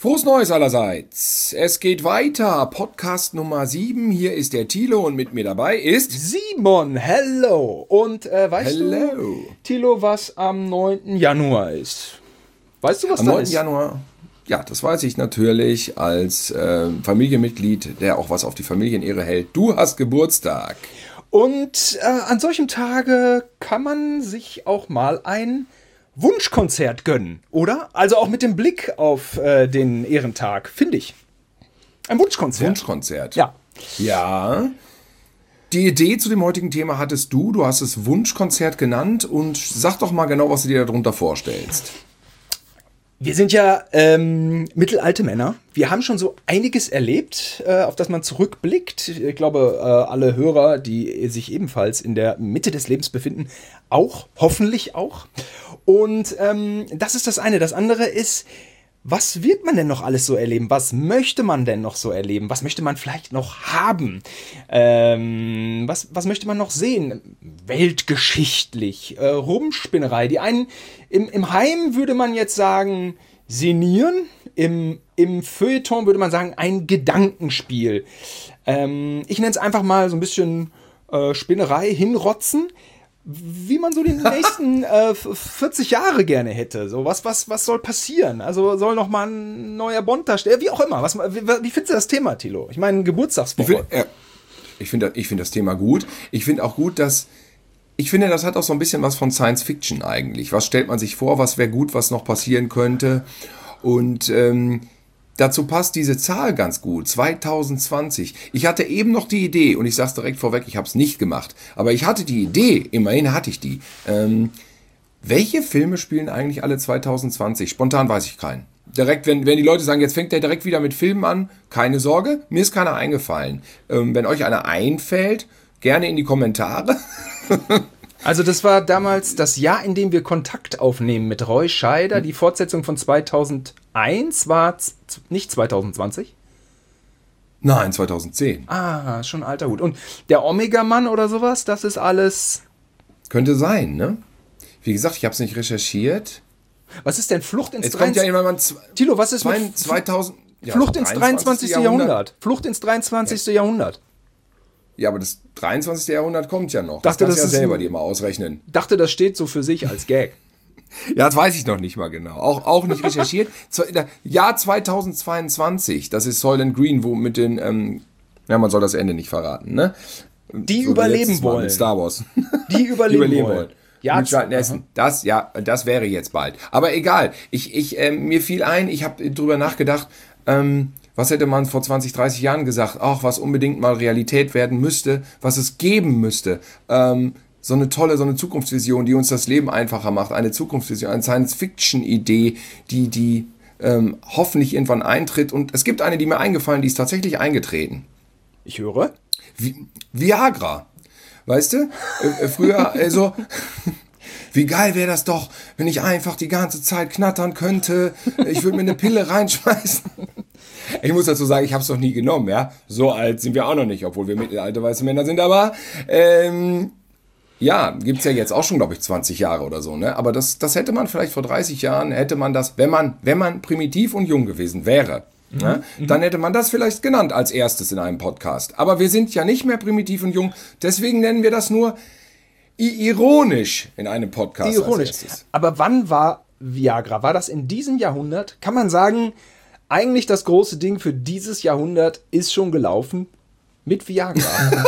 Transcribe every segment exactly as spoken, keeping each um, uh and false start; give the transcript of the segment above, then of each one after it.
Frohes Neues allerseits. Es geht weiter. Podcast Nummer sieben. Hier ist der Thilo und mit mir dabei ist Simon. Hello. Und äh, weißt Hello. du, Thilo, was am neunten Januar ist? Weißt du, was am da neunten ist? Januar. Ja, das weiß ich natürlich als äh, Familienmitglied, der auch was auf die Familienehre hält. Du hast Geburtstag. Und äh, an solchem Tage kann man sich auch mal ein Wunschkonzert gönnen, oder? Also auch mit dem Blick auf äh, den Ehrentag, finde ich. Ein Wunschkonzert. Wunschkonzert. Ja. Ja. Die Idee zu dem heutigen Thema hattest du. Du hast es Wunschkonzert genannt. Und sag doch mal genau, was du dir darunter vorstellst. Wir sind ja ähm, mittelalte Männer. Wir haben schon so einiges erlebt, äh, auf das man zurückblickt. Ich glaube, äh, alle Hörer, die sich ebenfalls in der Mitte des Lebens befinden, auch, hoffentlich auch. Und ähm, das ist das eine. Das andere ist, was wird man denn noch alles so erleben? Was möchte man denn noch so erleben? Was möchte man vielleicht noch haben? Ähm, was, was möchte man noch sehen? Weltgeschichtlich, äh, Rumspinnerei. Die einen im, im Heim würde man jetzt sagen, sinnieren. Im, im Feuilleton würde man sagen, ein Gedankenspiel. Ähm, ich nenne es einfach mal so ein bisschen äh, Spinnerei, hinrotzen. Wie man so die nächsten äh, vierzig Jahre gerne hätte. So, was, was, was soll passieren? Also soll noch mal ein neuer Bond da stehen? Wie auch immer. Was, wie, wie findest du das Thema, Thilo? Ich meine, Geburtstagswoche. Ich finde äh, ich find das Thema gut. Ich finde auch gut, dass ich finde, das hat auch so ein bisschen was von Science Fiction eigentlich. Was stellt man sich vor? Was wäre gut, was noch passieren könnte? Und ähm, dazu passt diese Zahl ganz gut, zwanzig zwanzig. Ich hatte eben noch die Idee, und ich sage es direkt vorweg, ich habe es nicht gemacht, aber ich hatte die Idee, immerhin hatte ich die. Ähm, welche Filme spielen eigentlich alle zwanzig zwanzig? Spontan weiß ich keinen. Direkt, wenn, wenn die Leute sagen, jetzt fängt der direkt wieder mit Filmen an, keine Sorge, mir ist keiner eingefallen. Ähm, wenn euch einer einfällt, gerne in die Kommentare. Also das war damals das Jahr, in dem wir Kontakt aufnehmen mit Roy Scheider. Die Fortsetzung von zweitausendeins war z- nicht zwanzig zwanzig? Nein, zwanzig zehn. Ah, schon alter Hut. Und der Omega-Mann oder sowas, das ist alles... Könnte sein, ne? Wie gesagt, ich habe es nicht recherchiert. Was ist denn Flucht ins Es kommt ja dreiundzwanzigste. immer mal... Tilo, was ist mit zweitausend... Ja, Flucht ins dreiundzwanzigste. Jahrhundert? Flucht ins dreiundzwanzigste. Jahrhundert. Ja, aber das dreiundzwanzigste. Jahrhundert kommt ja noch. Dachte, das kannst das du ja ist selber ein- dir mal ausrechnen. Dachte, das steht so für sich als Gag. Ja, das weiß ich noch nicht mal genau. Auch, auch nicht recherchiert. Zwe- da- Jahr zweitausendzweiundzwanzig, das ist Soylent Green, wo mit den... Ähm, ja, man soll das Ende nicht verraten, ne? Die So wie überleben letztes Mal wollen. mit Star Wars. Die überleben, wollen. Ja, Mit Charlton Heston. Das, ja, das wäre jetzt bald. Aber egal. Ich, ich, ähm, mir fiel ein, ich habe drüber nachgedacht, ähm, was hätte man vor zwanzig, dreißig Jahren gesagt? Ach, was unbedingt mal Realität werden müsste, was es geben müsste. Ähm, so eine tolle, so eine Zukunftsvision, die uns das Leben einfacher macht. Eine Zukunftsvision, eine Science-Fiction-Idee, die, die ähm, hoffentlich irgendwann eintritt. Und es gibt eine, die mir eingefallen, die ist tatsächlich eingetreten. Ich höre. Vi- Viagra. Weißt du? Äh, äh, früher, also, wie geil wäre das doch, wenn ich einfach die ganze Zeit knattern könnte. Ich würde mir eine Pille reinschmeißen. Ich muss dazu sagen, ich habe es noch nie genommen, ja. So alt sind wir auch noch nicht, obwohl wir mittelalte weiße Männer sind, aber ähm, ja, gibt's ja jetzt auch schon, glaube ich, zwanzig Jahre oder so, ne? Aber das, das hätte man vielleicht vor dreißig Jahren, hätte man das, wenn man, wenn man primitiv und jung gewesen wäre, ne? Dann hätte man das vielleicht genannt als erstes in einem Podcast. Aber wir sind ja nicht mehr primitiv und jung, deswegen nennen wir das nur i- ironisch in einem Podcast. Ironisch. Als erstes. Aber wann war Viagra? War das in diesem Jahrhundert? Kann man sagen, eigentlich das große Ding für dieses Jahrhundert ist schon gelaufen mit Viagra?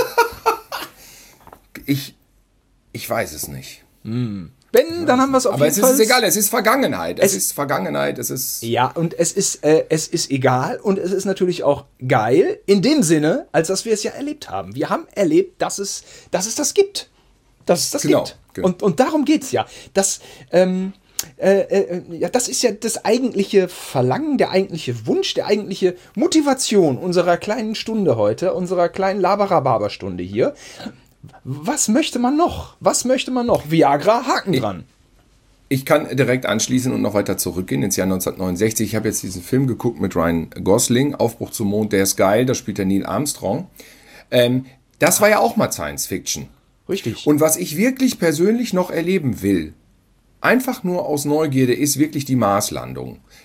Ich, ich weiß es nicht. Wenn, dann haben wir es auf Aber jeden es Fall. ist egal, es ist Vergangenheit. Es, Es- ist Vergangenheit, es ist... Ja, und es ist, äh, es ist egal und es ist natürlich auch geil, in dem Sinne, als dass wir es ja erlebt haben. Wir haben erlebt, dass es, dass es das gibt. Dass es das Genau, gibt. genau. Und, und darum geht's ja. Das, ähm, äh, äh, ja, das ist ja das eigentliche Verlangen, der eigentliche Wunsch, der eigentliche Motivation unserer kleinen Stunde heute, unserer kleinen Laberababer-Stunde hier. Was möchte man noch? Was möchte man noch? Viagra, Haken dran. Ich kann direkt anschließen und noch weiter zurückgehen ins Jahr neunzehnhundertneunundsechzig. Ich habe jetzt diesen Film geguckt mit Ryan Gosling, Aufbruch zum Mond, der ist geil, da spielt der Neil Armstrong. Ähm, das war ja auch mal Science Fiction. Richtig. Und was ich wirklich persönlich noch erleben will, einfach nur aus Neugierde, ist wirklich die Marslandung.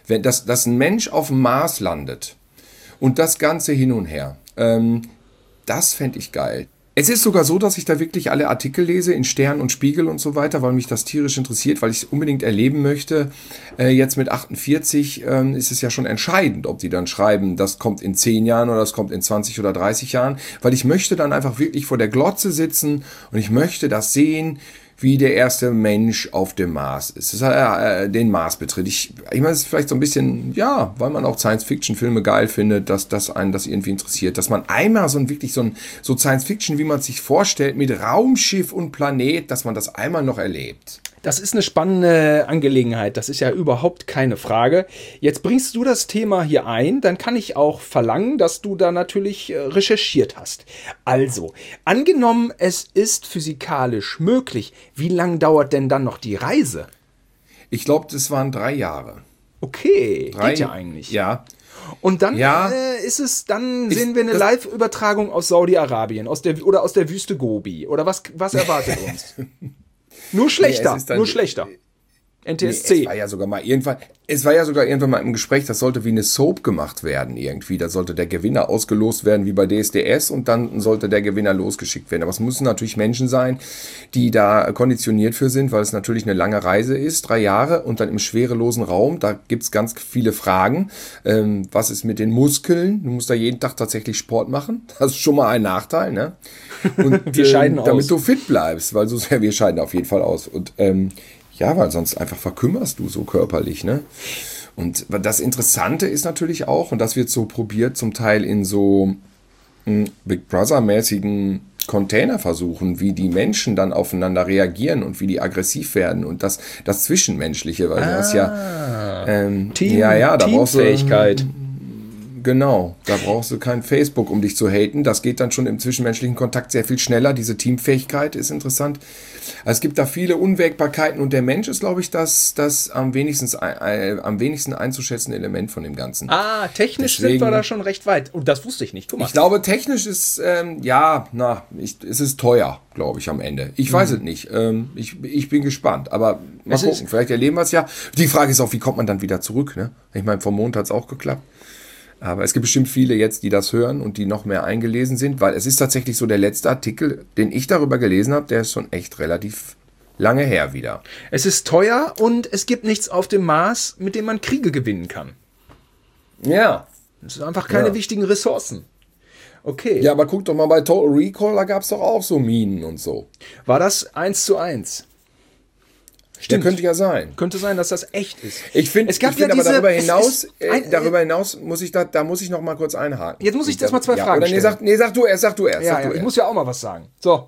wenn dass, dass ein Mensch auf dem Mars landet und das Ganze hin und her, ähm, das fände ich geil. Es ist sogar so, dass ich da wirklich alle Artikel lese in Stern und Spiegel und so weiter, weil mich das tierisch interessiert, weil ich es unbedingt erleben möchte. Äh, jetzt mit achtundvierzig ähm, ist es ja schon entscheidend, ob die dann schreiben, das kommt in zehn Jahren oder das kommt in zwanzig oder dreißig Jahren, weil ich möchte dann einfach wirklich vor der Glotze sitzen und ich möchte das sehen, wie der erste Mensch auf dem Mars ist, das, äh, den Mars betritt. Ich, ich meine, es ist vielleicht so ein bisschen, ja, weil man auch Science-Fiction-Filme geil findet, dass, dass einen das irgendwie interessiert, dass man einmal so ein wirklich so ein so Science-Fiction, wie man es sich vorstellt, mit Raumschiff und Planet, dass man das einmal noch erlebt. Das ist eine spannende Angelegenheit, das ist ja überhaupt keine Frage. Jetzt bringst du das Thema hier ein, dann kann ich auch verlangen, dass du da natürlich recherchiert hast. Also, angenommen, es ist physikalisch möglich, wie lang dauert denn dann noch die Reise? Ich glaube, das waren drei Jahre. Okay, drei, geht ja eigentlich. Ja. Und dann ja, äh, ist es, dann ist, sehen wir eine Live-Übertragung aus Saudi-Arabien, aus der oder aus der Wüste Gobi. Oder was, was erwartet uns? Nur schlechter, nee, nur schlechter. N T S C. Nee, es war ja sogar mal irgendwann, es war ja sogar irgendwann mal im Gespräch, das sollte wie eine Soap gemacht werden irgendwie. Da sollte der Gewinner ausgelost werden wie bei D S D S und dann sollte der Gewinner losgeschickt werden. Aber es müssen natürlich Menschen sein, die da konditioniert für sind, weil es natürlich eine lange Reise ist, drei Jahre und dann im schwerelosen Raum. Da gibt es ganz viele Fragen. Ähm, was ist mit den Muskeln? Du musst da jeden Tag tatsächlich Sport machen. Das ist schon mal ein Nachteil, ne? Und wir scheiden ähm, damit aus. du fit bleibst, weil so ja, wir scheiden auf jeden Fall aus. Und ähm, ja, weil sonst einfach verkümmerst du so körperlich, ne? Und das Interessante ist natürlich auch, und das wird so probiert, zum Teil in so m, Big Brother-mäßigen Containerversuchen, wie die Menschen dann aufeinander reagieren und wie die aggressiv werden und das, das Zwischenmenschliche, weil ah, das ja, ähm, Team, ja, ja, da brauchst du Teamfähigkeit. Genau, da brauchst du kein Facebook, um dich zu haten. Das geht dann schon im zwischenmenschlichen Kontakt sehr viel schneller. Diese Teamfähigkeit ist interessant. Also es gibt da viele Unwägbarkeiten und der Mensch ist, glaube ich, das, das am wenigsten, äh, am wenigsten einzuschätzende Element von dem Ganzen. Ah, technisch Deswegen, sind wir da schon recht weit. Und das wusste ich nicht. Guck mal. Ich glaube, technisch ist, ähm, ja, na, ich, es ist teuer, glaube ich, am Ende. Ich weiß mhm. es nicht. Ähm, ich, ich bin gespannt. Aber mal es gucken, vielleicht erleben wir es ja. Die Frage ist auch, wie kommt man dann wieder zurück? Ne? Ich meine, vom Mond hat es auch geklappt. Aber es gibt bestimmt viele jetzt, die das hören und die noch mehr eingelesen sind, weil es ist tatsächlich so, der letzte Artikel, den ich darüber gelesen habe, der ist schon echt relativ lange her wieder. Es ist teuer und es gibt nichts auf dem Mars, mit dem man Kriege gewinnen kann. Ja. Es sind einfach keine ja. wichtigen Ressourcen. Okay. Ja, aber guck doch mal bei Total Recall, da gab es doch auch so Minen und so. War das eins zu eins? Stimmt. Ja, könnte ja sein. Könnte sein, dass das echt ist. Ich finde, es gab ich ja find diese, aber darüber hinaus, ein, äh, darüber hinaus muss ich da, da muss ich noch mal kurz einhaken. Jetzt muss ich das mal zwei ja, Fragen oder stellen. Nee, sag, nee, sag du erst, sag du erst. Ja, sag ja, du ich erst. muss ja auch mal was sagen. So.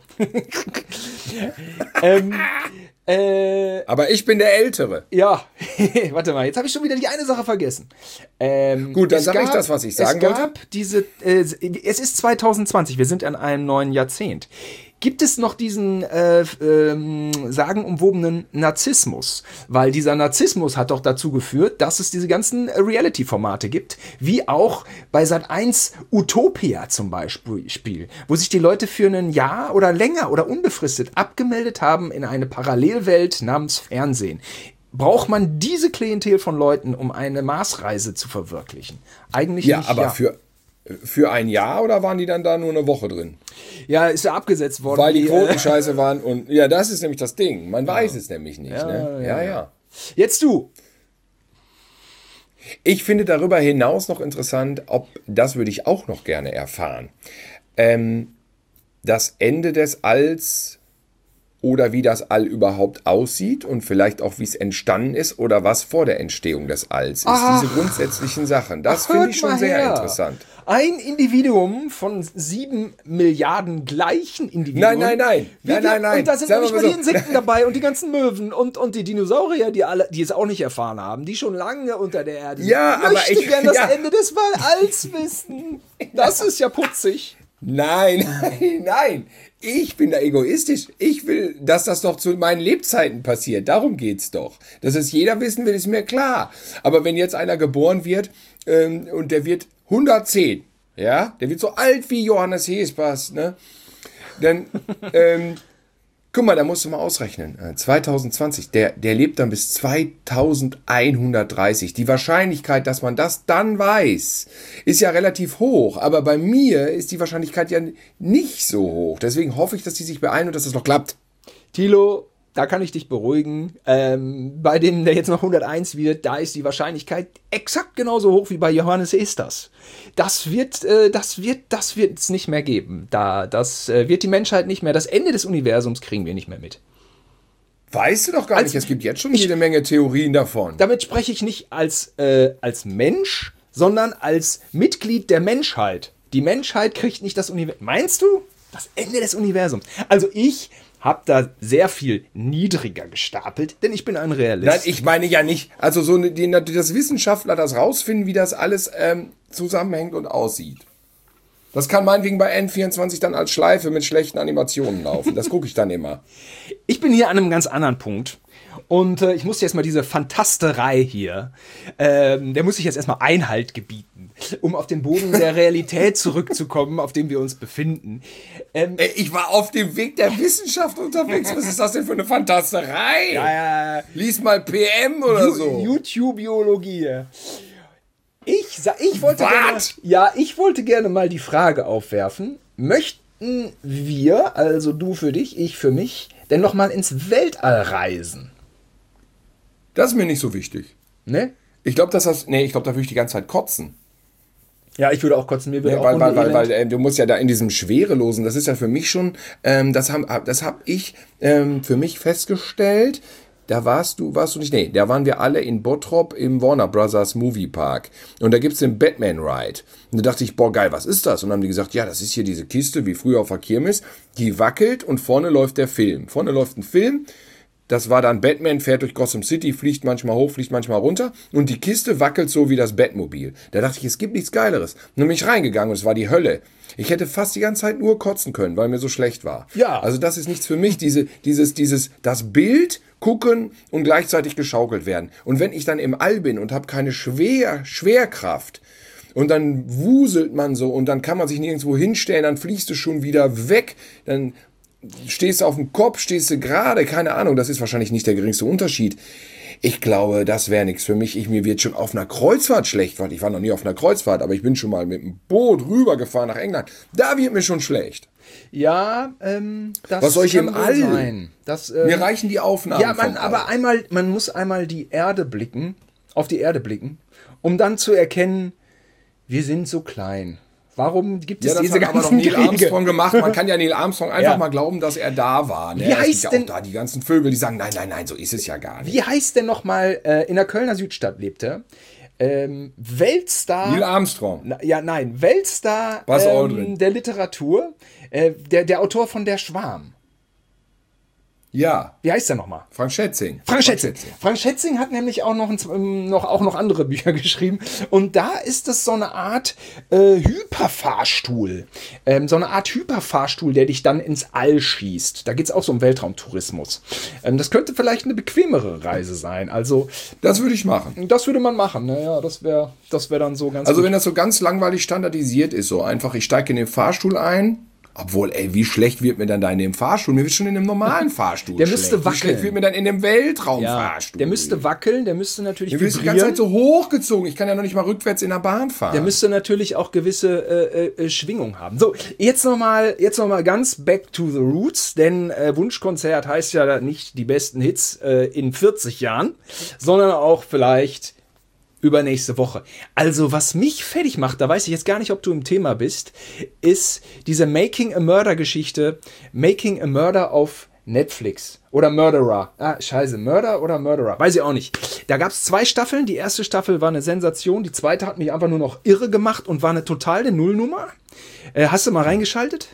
ähm, äh, aber ich bin der Ältere. Ja, warte mal, jetzt habe ich schon wieder die eine Sache vergessen. Ähm, Gut, dann sage ich das, was ich sagen es wollte. Gab diese, äh, es ist zwanzig zwanzig, wir sind in einem neuen Jahrzehnt. Gibt es noch diesen äh, ähm, sagenumwobenen Narzissmus? Weil dieser Narzissmus hat doch dazu geführt, dass es diese ganzen Reality-Formate gibt, wie auch bei Sat eins Utopia zum Beispiel, wo sich die Leute für ein Jahr oder länger oder unbefristet abgemeldet haben in eine Parallelwelt namens Fernsehen. Braucht man diese Klientel von Leuten, um eine Marsreise zu verwirklichen? Eigentlich ja, nicht. Aber ja, aber für Für ein Jahr oder waren die dann da nur eine Woche drin? Ja, ist ja abgesetzt worden. Weil die Quoten scheiße waren und ja, das ist nämlich das Ding. Man ja. weiß es nämlich nicht. Ja, ne? ja, ja, ja. Jetzt du. Ich finde darüber hinaus noch interessant, ob, das würde ich auch noch gerne erfahren, ähm, das Ende des Alls oder wie das All überhaupt aussieht und vielleicht auch, wie es entstanden ist oder was vor der Entstehung des Alls ist. Ach, diese grundsätzlichen Sachen. Das finde ich schon sehr her. interessant. Ein Individuum von sieben Milliarden gleichen Individuen. Nein, nein, nein. Wie nein, wir, nein, nein. Und da sind Sagen nicht wir mal so. die Insekten dabei und die ganzen Möwen und, und die Dinosaurier, die alle, die es auch nicht erfahren haben, die schon lange unter der Erde sind. Ja, ich aber möchte ich- gern das ja. Ende des Alls wissen. Das ist ja putzig. Nein, nein, nein. Ich bin da egoistisch. Ich will, dass das doch zu meinen Lebzeiten passiert. Darum geht's doch. Dass es jeder wissen will, ist mir klar. Aber wenn jetzt einer geboren wird ähm, und der wird hundertzehn, ja, der wird so alt wie Johannes Hespers, ne? Dann, ähm, Guck mal, da musst du mal ausrechnen. Äh, zwanzig zwanzig, der, der lebt dann bis zweitausendeinhundertdreißig. Die Wahrscheinlichkeit, dass man das dann weiß, ist ja relativ hoch. Aber bei mir ist die Wahrscheinlichkeit ja nicht so hoch. Deswegen hoffe ich, dass die sich beeilen und dass es noch klappt. Thilo, da kann ich dich beruhigen. Ähm, bei dem, der jetzt noch hunderteins wird, da ist die Wahrscheinlichkeit exakt genauso hoch wie bei Johannes Esters. Das wird, äh, das wird, das wird es nicht mehr geben. Da, das äh, wird die Menschheit nicht mehr. Das Ende des Universums kriegen wir nicht mehr mit. Weißt du doch gar als, nicht. Es gibt jetzt schon jede Menge Theorien davon. Damit spreche ich nicht als, äh, als Mensch, sondern als Mitglied der Menschheit. Die Menschheit kriegt nicht das Universum. Meinst du? Das Ende des Universums. Also ich habe da sehr viel niedriger gestapelt, denn ich bin ein Realist. Nein, ich meine ja nicht. Also so eine, die, dass Wissenschaftler das rausfinden, wie das alles ähm, zusammenhängt und aussieht. Das kann meinetwegen bei N vierundzwanzig dann als Schleife mit schlechten Animationen laufen. Das gucke ich dann immer. Ich bin hier an einem ganz anderen Punkt. Und äh, ich muss jetzt mal diese Fantasterei hier, ähm, der muss ich jetzt erstmal Einhalt gebieten, um auf den Boden der Realität zurückzukommen, auf dem wir uns befinden. Ähm, ich war auf dem Weg der Wissenschaft unterwegs. Was ist das denn für eine Fantasterei? Ja, ja. Lies mal P M oder Ju- so. YouTube-Biologie. Ich, sa- ich wollte What? gerne, ja, ich wollte gerne mal die Frage aufwerfen, möchten wir, also du für dich, ich für mich, denn noch mal ins Weltall reisen? Das ist mir nicht so wichtig. Ne? Ich glaube, dass das. Nee, ich glaube, da würde ich die ganze Zeit kotzen. Ja, ich würde auch kotzen, mir würde Ja, auch weil, weil, weil, Hundeelend- weil äh, du musst ja da in diesem Schwerelosen, das ist ja für mich schon, ähm, das habe das hab ich ähm, für mich festgestellt. Da warst du, warst du nicht, nee, da waren wir alle in Bottrop im Warner Brothers Movie Park. Und da gibt's den Batman Ride. Und da dachte ich, boah, geil, was ist das? Und dann haben die gesagt, ja, das ist hier diese Kiste, wie früher auf der Kirmes, die wackelt und vorne läuft der Film. Vorne läuft ein Film. Das war dann Batman, fährt durch Gotham City, fliegt manchmal hoch, fliegt manchmal runter. Und die Kiste wackelt so wie das Batmobil. Da dachte ich, es gibt nichts Geileres. Und dann bin ich reingegangen und es war die Hölle. Ich hätte fast die ganze Zeit nur kotzen können, weil mir so schlecht war. Ja. Also das ist nichts für mich, diese, dieses, dieses, das Bild gucken und gleichzeitig geschaukelt werden. Und wenn ich dann im All bin und habe keine Schwer, Schwerkraft und dann wuselt man so und dann kann man sich nirgendwo hinstellen, dann fliegst du schon wieder weg, dann stehst du auf dem Kopf, stehst du gerade, keine Ahnung, das ist wahrscheinlich nicht der geringste Unterschied. Ich glaube, das wäre nichts für mich. Ich, mir wird schon auf einer Kreuzfahrt schlecht, weil ich war noch nie auf einer Kreuzfahrt, aber ich bin schon mal mit dem Boot rübergefahren nach England. Da wird mir schon schlecht. Ja, ähm, das Was soll ich kann im wohl All? sein. Das, äh, Mir reichen die Aufnahmen. ja, man, vom aber All. einmal, man muss einmal die Erde blicken, auf die Erde blicken, um dann zu erkennen, wir sind so klein. Warum gibt es Ja, das diese hat aber doch ganzen Neil Kriege? Armstrong gemacht. Man kann ja Neil Armstrong einfach Ja. mal glauben, dass er da war. Ne? Wie es heißt gibt ja denn- auch da die ganzen Vögel, die sagen, nein, nein, nein, so ist es ja gar nicht. Wie heißt denn nochmal, äh, in der Kölner Südstadt lebte, ähm, Weltstar... Neil Armstrong. Na, ja, nein, Weltstar Buzz ähm, Aldrin. der Literatur, äh, der, der Autor von Der Schwarm. Ja, Wie heißt der nochmal? Frank Schätzing. Frank Schätzing. Frank Schätzing hat nämlich auch noch, ein, ähm, noch, auch noch andere Bücher geschrieben. Und da ist es so eine Art äh, Hyperfahrstuhl. Ähm, so eine Art Hyperfahrstuhl, der dich dann ins All schießt. Da geht es auch so um Weltraumtourismus. Ähm, das könnte vielleicht eine bequemere Reise sein. Also, Das würde ich machen. das würde man machen. Naja, das wäre das wär dann so ganz Also gut. wenn das so ganz langweilig standardisiert ist, so einfach, ich steige in den Fahrstuhl ein. Obwohl, ey, wie schlecht wird mir dann da in dem Fahrstuhl? Mir wird schon in dem normalen Fahrstuhl Der schlecht. müsste Wie wackeln. schlecht wird mir dann in dem Ja, Weltraumfahrstuhl? der müsste wackeln, der müsste natürlich Mir wird die ganze Zeit vibrieren. so hochgezogen. Ich kann ja noch nicht mal rückwärts in der Bahn fahren. Der müsste natürlich auch gewisse äh, äh, Schwingung haben. So, jetzt nochmal jetzt noch mal ganz back to the roots, denn äh, Wunschkonzert heißt ja nicht die besten Hits äh, in vierzig Jahren, sondern auch vielleicht übernächste Woche. Also, was mich fertig macht, da weiß ich jetzt gar nicht, ob du im Thema bist, ist diese Making a Murder Geschichte, Making a Murder auf Netflix. Oder Murderer. Ah, scheiße, Murder oder Murderer? Weiß ich auch nicht. Da gab es zwei Staffeln. Die erste Staffel war eine Sensation. Die zweite hat mich einfach nur noch irre gemacht und war eine totale Nullnummer. Äh, hast du mal reingeschaltet?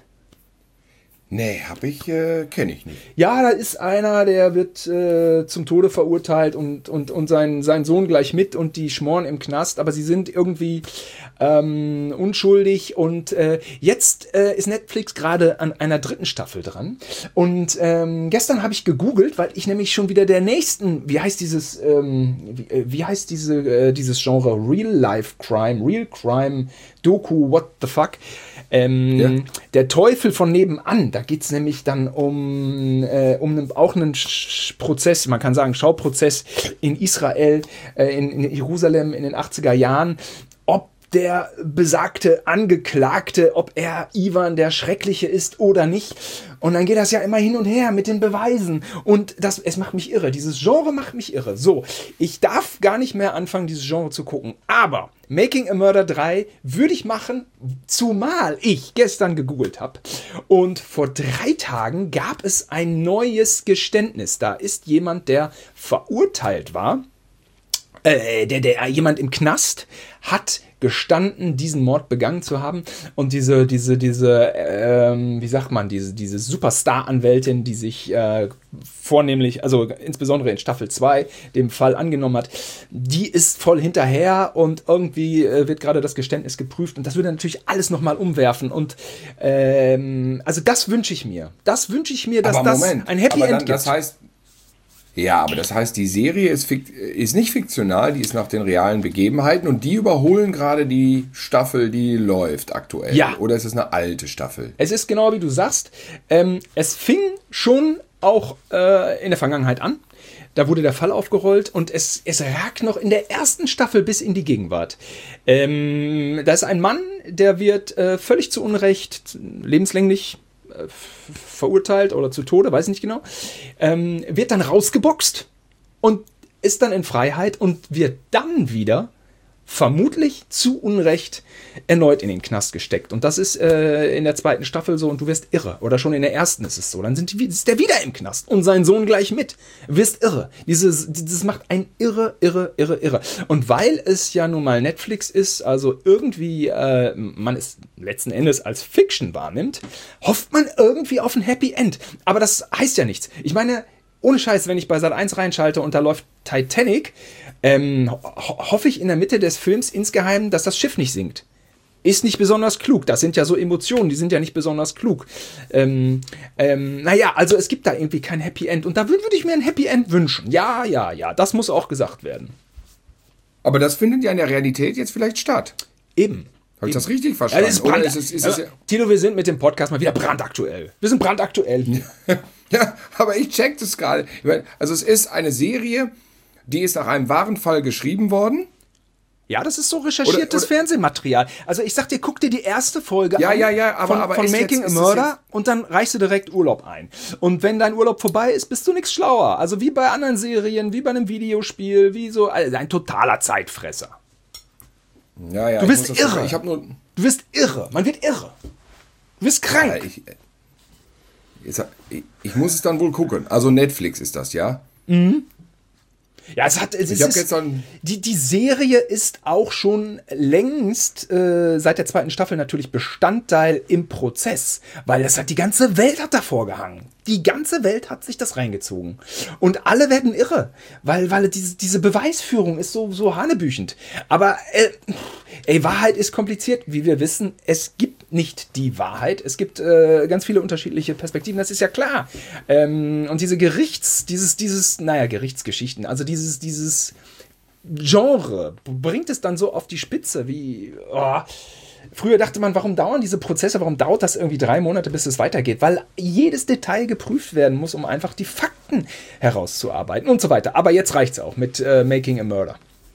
Nee, hab ich, äh, kenne ich nicht. Ja, da ist einer, der wird äh, zum Tode verurteilt und, und, und sein, sein Sohn gleich mit und die schmoren im Knast, aber sie sind irgendwie ähm, unschuldig und äh, jetzt äh, ist Netflix gerade an einer dritten Staffel dran und ähm, gestern habe ich gegoogelt, weil ich nämlich schon wieder der nächsten, wie heißt dieses, ähm, wie, äh, wie heißt diese, äh, dieses Genre, Real Life Crime, Real Crime, Doku, what the fuck, ähm, Ja. der Teufel von nebenan, Da geht es nämlich dann um, äh, um einen, auch einen Sch- Prozess, man kann sagen Schauprozess in Israel, äh, in, in Jerusalem in den achtziger Jahren, ob der besagte Angeklagte, ob er Ivan der Schreckliche ist oder nicht. Und dann geht das ja immer hin und her mit den Beweisen. Und das, es macht mich irre. Dieses Genre macht mich irre. So, ich darf gar nicht mehr anfangen, dieses Genre zu gucken. Aber Making a Murder drei würde ich machen, zumal ich gestern gegoogelt habe. Und vor drei Tagen gab es ein neues Geständnis. Da ist jemand, der verurteilt war, äh, der, der, jemand im Knast hat gestanden, diesen Mord begangen zu haben. Und diese, diese, diese, ähm, wie sagt man, diese, diese Superstar-Anwältin, die sich äh, vornehmlich, also insbesondere in Staffel zwei, dem Fall angenommen hat, die ist voll hinterher und irgendwie äh, wird gerade das Geständnis geprüft. Und das würde natürlich alles nochmal umwerfen. Und ähm, also das wünsche ich mir. Das wünsche ich mir, dass Aber das Moment, ein Happy aber dann, End gibt. Das heißt, ja, aber das heißt, die Serie ist, fik- ist nicht fiktional, die ist nach den realen Begebenheiten und die überholen gerade die Staffel, die läuft aktuell. Ja. Oder ist es eine alte Staffel? Es ist genau wie du sagst. Ähm, es fing schon auch äh, in der Vergangenheit an. Da wurde der Fall aufgerollt und es, es ragt noch in der ersten Staffel bis in die Gegenwart. Ähm, da ist ein Mann, der wird äh, völlig zu Unrecht lebenslänglich verurteilt oder zu Tode, weiß nicht genau, ähm, wird dann rausgeboxt und ist dann in Freiheit und wird dann wieder vermutlich zu Unrecht erneut in den Knast gesteckt. Und das ist äh, in der zweiten Staffel so und du wirst irre. Oder schon in der ersten ist es so. Dann sind die, ist der wieder im Knast und sein Sohn gleich mit. Du wirst irre. Dieses, dieses macht ein irre, irre, irre, irre. Und weil es ja nun mal Netflix ist, also irgendwie äh, man es letzten Endes als Fiction wahrnimmt, hofft man irgendwie auf ein Happy End. Aber das heißt ja nichts. Ich meine, ohne Scheiß, wenn ich bei Sat eins reinschalte und da läuft Titanic, ähm, ho- hoffe ich in der Mitte des Films insgeheim, dass das Schiff nicht sinkt. Ist nicht besonders klug. Das sind ja so Emotionen, die sind ja nicht besonders klug. Ähm, ähm, naja, also es gibt da irgendwie kein Happy End. Und da würde würd ich mir ein Happy End wünschen. Ja, ja, ja, das muss auch gesagt werden. Aber das findet ja in der Realität jetzt vielleicht statt. Eben. Habe ich das Eben. richtig Ja, verstanden? das ist brand- Oder ist es, ist es ja, Tilo, wir sind mit dem Podcast mal wieder brandaktuell. Wir sind brandaktuell. Ja, aber ich check das gerade. Ich meine, Also es ist eine Serie, die ist nach einem wahren Fall geschrieben worden. Ja, das ist so recherchiertes Oder- oder- Fernsehmaterial. Also ich sag dir, guck dir die erste Folge Ja, an ja, ja, aber- von, aber von ist Making jetzt- a ist das Murder und dann reichst du direkt Urlaub ein. Und wenn dein Urlaub vorbei ist, bist du nichts schlauer. Also wie bei anderen Serien, wie bei einem Videospiel, wie so also ein totaler Zeitfresser. Ja, ja, Du ich bist muss das- irre. Ich habe nur... Du wirst irre. Man wird irre. Du wirst Ja, krank. ich, jetzt, ich, ich muss es dann wohl gucken. Also Netflix ist das, ja? Ja, es hat, es Ich habe ist, gestern... die, die Serie ist auch schon längst äh, seit der zweiten Staffel natürlich Bestandteil im Prozess, weil das hat die ganze Welt hat davor gehangen. Die ganze Welt hat sich das reingezogen. Und alle werden irre, weil, weil diese, diese Beweisführung ist so, so hanebüchend. Aber äh, ey, Wahrheit ist kompliziert, wie wir wissen. Es gibt nicht die Wahrheit. Es gibt äh, ganz viele unterschiedliche Perspektiven, das ist ja klar. Ähm, und diese Gerichts, dieses, dieses, naja, Gerichtsgeschichten, also dieses, dieses Genre bringt es dann so auf die Spitze, wie... Oh, früher dachte man, warum dauern diese Prozesse, warum dauert das irgendwie drei Monate, bis es weitergeht? Weil jedes Detail geprüft werden muss, um einfach die Fakten herauszuarbeiten und so weiter. Aber jetzt reicht's auch mit äh, Making a Murder.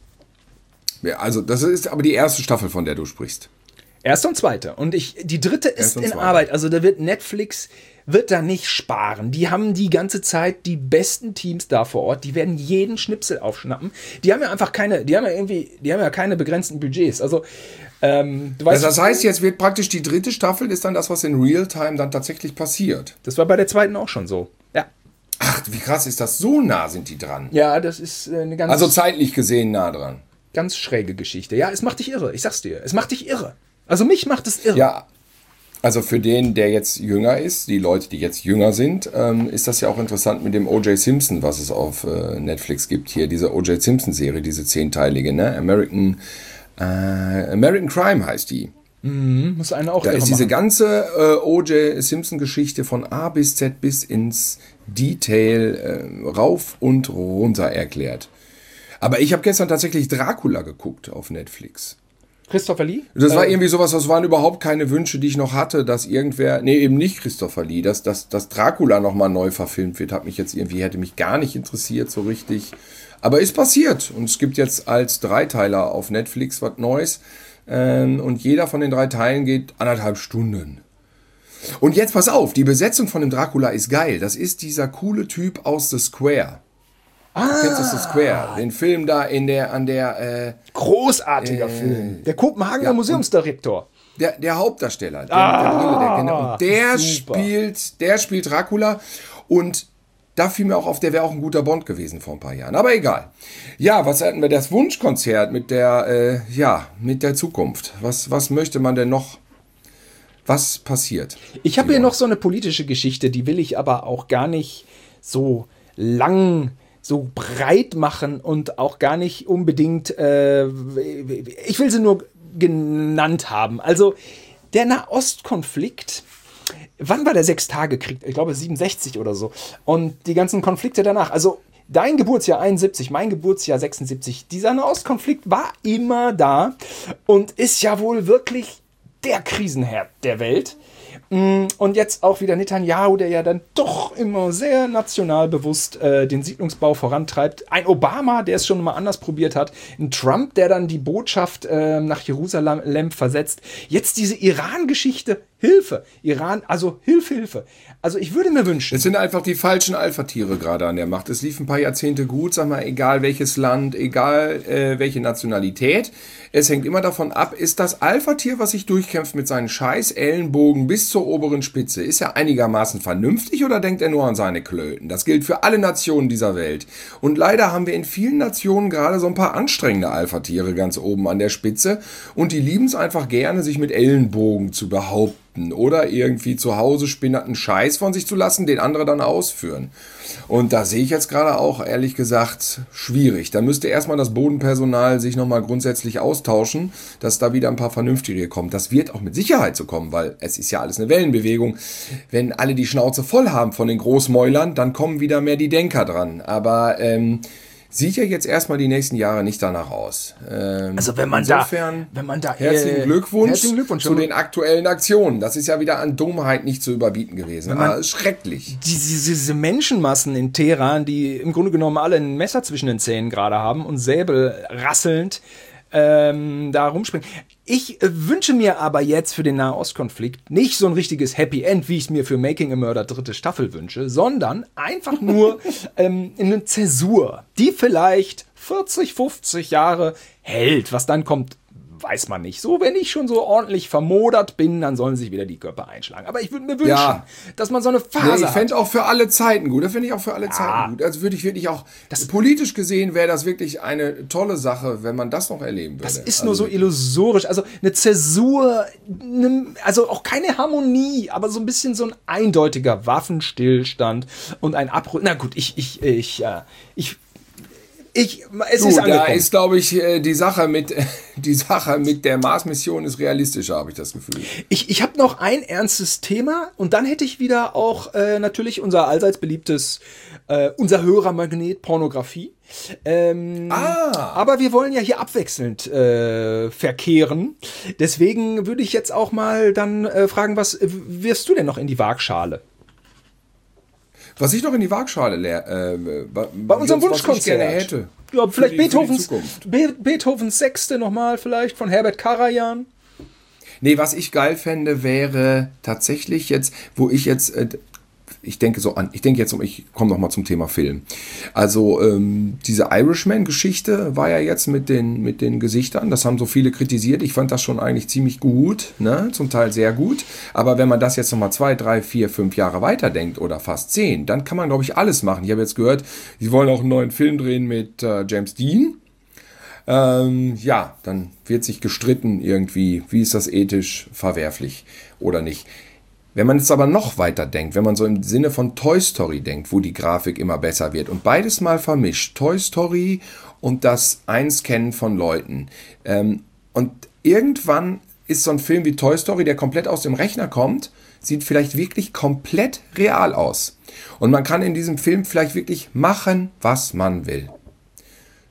Ja, also das ist aber die erste Staffel, von der du sprichst. Erste und zweite. Und ich, die dritte ist Erste und in zweite. Arbeit. Also da wird Netflix, wird da nicht sparen. Die haben die ganze Zeit die besten Teams da vor Ort. Die werden jeden Schnipsel aufschnappen. Die haben ja einfach keine, die haben ja irgendwie, die haben ja keine begrenzten Budgets. Also, ähm, du weißt, Das heißt, jetzt wird praktisch die dritte Staffel, ist dann das, was in Realtime dann tatsächlich passiert. das war bei der zweiten auch schon so. Ja. Ach, wie krass ist das? So nah sind die dran. Ja, das ist äh, eine ganz, Also zeitlich gesehen nah dran. ganz schräge Geschichte. Ja, es macht dich irre. Ich sag's dir. Es macht dich irre. Also mich macht es irre. Ja, also für den, der jetzt jünger ist, die Leute, die jetzt jünger sind, ähm, ist das ja auch interessant mit dem O J Simpson, was es auf äh, Netflix gibt. Hier diese O J Simpson-Serie, diese zehnteilige, ne? American, äh, American Crime heißt die. Mhm, muss einen auch Da irre ist diese machen. ganze äh, O J Simpson-Geschichte von A bis Z bis ins Detail äh, rauf und runter erklärt. Aber ich habe gestern tatsächlich Dracula geguckt auf Netflix. Christopher Lee? Das war irgendwie sowas, das waren überhaupt keine Wünsche, die ich noch hatte, dass irgendwer, nee, eben nicht Christopher Lee, dass, dass, dass Dracula nochmal neu verfilmt wird, hat mich jetzt irgendwie, hätte mich gar nicht interessiert so richtig. Aber ist passiert und es gibt jetzt als Dreiteiler auf Netflix was Neues ähm, und jeder von den drei Teilen geht anderthalb Stunden. Und jetzt pass auf, die Besetzung von dem Dracula ist geil. Das ist dieser coole Typ aus The Square. Ah, du kennst das The Square, den Film da in der, an der... Äh, großartiger äh, Film. Der Kopenhagener ja, Museumsdirektor. Der, der Hauptdarsteller, der Ah, mit der Brille, der, genau, und der super. spielt, der spielt Dracula und da fiel mir auch auf, der wäre auch ein guter Bond gewesen vor ein paar Jahren. Aber egal. Ja, was hatten wir? Das Wunschkonzert mit der, äh, ja, mit der Zukunft. Was, was möchte man denn noch? Was passiert? Ich habe hier noch so eine politische Geschichte, die will ich aber auch gar nicht so lang, so breit machen und auch gar nicht unbedingt, äh, ich will sie nur genannt haben. Also der Nahostkonflikt, wann war der Sechstagekrieg? Ich glaube siebenundsechzig oder so. Und die ganzen Konflikte danach, also dein Geburtsjahr einundsiebzig, mein Geburtsjahr sechsundsiebzig, dieser Nahostkonflikt war immer da und ist ja wohl wirklich der Krisenherd der Welt. Und jetzt auch wieder Netanyahu, der ja dann doch immer sehr nationalbewusst äh, den Siedlungsbau vorantreibt. Ein Obama, der es schon mal anders probiert hat. Ein Trump, der dann die Botschaft äh, nach Jerusalem versetzt. Jetzt diese Iran-Geschichte. Hilfe. Iran, also Hilfe, Hilfe. Also ich würde mir wünschen. Es sind einfach die falschen Alpha-Tiere gerade an der Macht. Es lief ein paar Jahrzehnte gut, sag mal, egal welches Land, egal äh, welche Nationalität. Es hängt immer davon ab, ist das Alpha-Tier, was sich durchkämpft mit seinen scheiß Ellenbogen bis zur oberen Spitze, ist er einigermaßen vernünftig oder denkt er nur an seine Klöten? Das gilt für alle Nationen dieser Welt. Und leider haben wir in vielen Nationen gerade so ein paar anstrengende Alpha-Tiere ganz oben an der Spitze und die lieben es einfach gerne, sich mit Ellenbogen zu behaupten oder irgendwie zu Hause spinnerten Scheiß von sich zu lassen, den andere dann ausführen. Und da sehe ich jetzt gerade auch, ehrlich gesagt, schwierig. Da müsste erstmal das Bodenpersonal sich nochmal grundsätzlich austauschen, dass da wieder ein paar Vernünftige kommen. Das wird auch mit Sicherheit so kommen, weil es ist ja alles eine Wellenbewegung. Wenn alle die Schnauze voll haben von den Großmäulern, dann kommen wieder mehr die Denker dran. Aber ähm, sieht ja jetzt erstmal die nächsten Jahre nicht danach aus. Ähm, also wenn man insofern, da, wenn man da, herzlichen äh, Glückwunsch, herzlichen Glückwunsch zu den aktuellen Aktionen. Das ist ja wieder an Dummheit nicht zu überbieten gewesen. Wenn man- Aber schrecklich. diese, diese Menschenmassen in Teheran, die im Grunde genommen alle ein Messer zwischen den Zähnen gerade haben und Säbel rasselnd ähm, da rumspringen. Ich äh, wünsche mir aber jetzt für den Nahostkonflikt nicht so ein richtiges Happy End, wie ich es mir für Making a Murder dritte Staffel wünsche, sondern einfach nur ähm, eine Zäsur, die vielleicht vierzig, fünfzig Jahre hält. Was dann kommt, weiß man nicht. So, wenn ich schon so ordentlich vermodert bin, dann sollen sich wieder die Körper einschlagen. Aber ich würde mir wünschen, Ja. dass man so eine Nee, Phase ich hat. fände auch für alle Zeiten gut. Das finde ich auch für alle Zeiten gut. Also würde ich wirklich auch, politisch gesehen wäre das wirklich eine tolle Sache, wenn man das noch erleben würde. Das ist also, nur so illusorisch. Also eine Zäsur, ne, also auch keine Harmonie, aber so ein bisschen so ein eindeutiger Waffenstillstand und ein Abbruch. Na gut, ich, ich, ich, äh, ich, ich, es Du, ist da angekommen. ist, glaube ich, äh, die Sache mit die Sache mit der Mars-Mission ist realistischer, habe ich das Gefühl. Ich, ich habe noch ein ernstes Thema und dann hätte ich wieder auch äh, natürlich unser allseits beliebtes, äh, unser Hörermagnet Pornografie. Ähm, Ah. Aber wir wollen ja hier abwechselnd äh, verkehren. Deswegen würde ich jetzt auch mal dann äh, fragen, was äh, wirfst du denn noch in die Waagschale? Was ich noch in die Waagschale leer, äh, bei, Bei unserem was ich Wunschkonzert. gerne hätte. Ja, Für vielleicht die- für die Beethovens, Zukunft. Be Beethovens Sechste nochmal, vielleicht von Herbert Karajan. Nee, was ich geil fände, wäre tatsächlich jetzt, wo ich jetzt, äh, ich denke so an, ich denke jetzt, um, ich komme noch mal zum Thema Film. Also ähm, diese Irishman-Geschichte war ja jetzt mit den, mit den Gesichtern, das haben so viele kritisiert. Ich fand das schon eigentlich ziemlich gut, ne? Zum Teil sehr gut. Aber wenn man das jetzt noch mal zwei, drei, vier, fünf Jahre weiterdenkt oder fast zehn, dann kann man, glaube ich, alles machen. Ich habe jetzt gehört, sie wollen auch einen neuen Film drehen mit äh, James Dean. Ähm, ja, dann wird sich gestritten irgendwie, wie ist das ethisch verwerflich oder nicht. Wenn man jetzt aber noch weiter denkt, wenn man so im Sinne von Toy Story denkt, wo die Grafik immer besser wird und beides mal vermischt, Toy Story und das Einscannen von Leuten. Ähm, und irgendwann ist so ein Film wie Toy Story, der komplett aus dem Rechner kommt, sieht vielleicht wirklich komplett real aus. Und man kann in diesem Film vielleicht wirklich machen, was man will.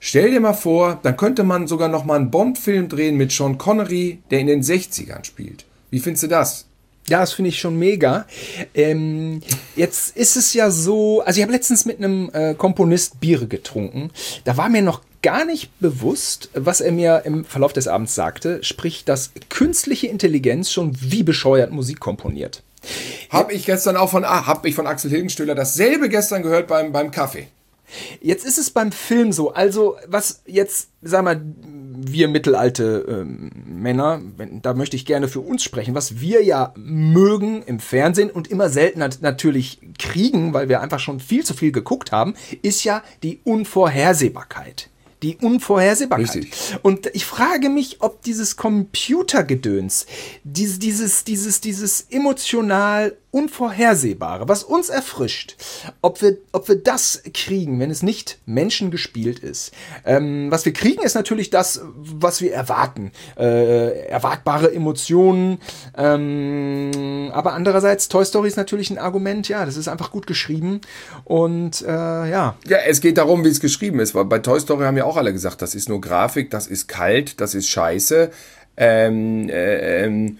Stell dir mal vor, dann könnte man sogar noch mal einen Bond-Film drehen mit Sean Connery, der in den sechzigern spielt. Wie findest du das? Ja, das finde ich schon mega. Ähm, jetzt ist es ja so, also ich habe letztens mit einem äh, Komponist Biere getrunken. Da war mir noch gar nicht bewusst, was er mir im Verlauf des Abends sagte, sprich, dass künstliche Intelligenz schon wie bescheuert Musik komponiert. Habe ich gestern auch von, ah, hab ich von Axel Hilgenstühler dasselbe gestern gehört beim, beim Kaffee. Jetzt ist es beim Film so, also was jetzt, sag mal, wir mittelalte ähm, Männer, wenn, da möchte ich gerne für uns sprechen, was wir ja mögen im Fernsehen und immer seltener natürlich kriegen, weil wir einfach schon viel zu viel geguckt haben, ist ja die Unvorhersehbarkeit. Die Unvorhersehbarkeit. Richtig. Und ich frage mich, ob dieses Computergedöns, dieses, dieses, dieses, dieses emotional Unvorhersehbare, was uns erfrischt, ob wir, ob wir das kriegen, wenn es nicht menschengespielt ist. Ähm, was wir kriegen, ist natürlich das, was wir erwarten. Äh, erwartbare Emotionen. Ähm, aber andererseits, Toy Story ist natürlich ein Argument, ja, das ist einfach gut geschrieben. Und äh, ja. Ja, es geht darum, wie es geschrieben ist. Weil bei Toy Story haben ja auch alle gesagt, das ist nur Grafik, das ist kalt, das ist scheiße. Ähm, äh, ähm,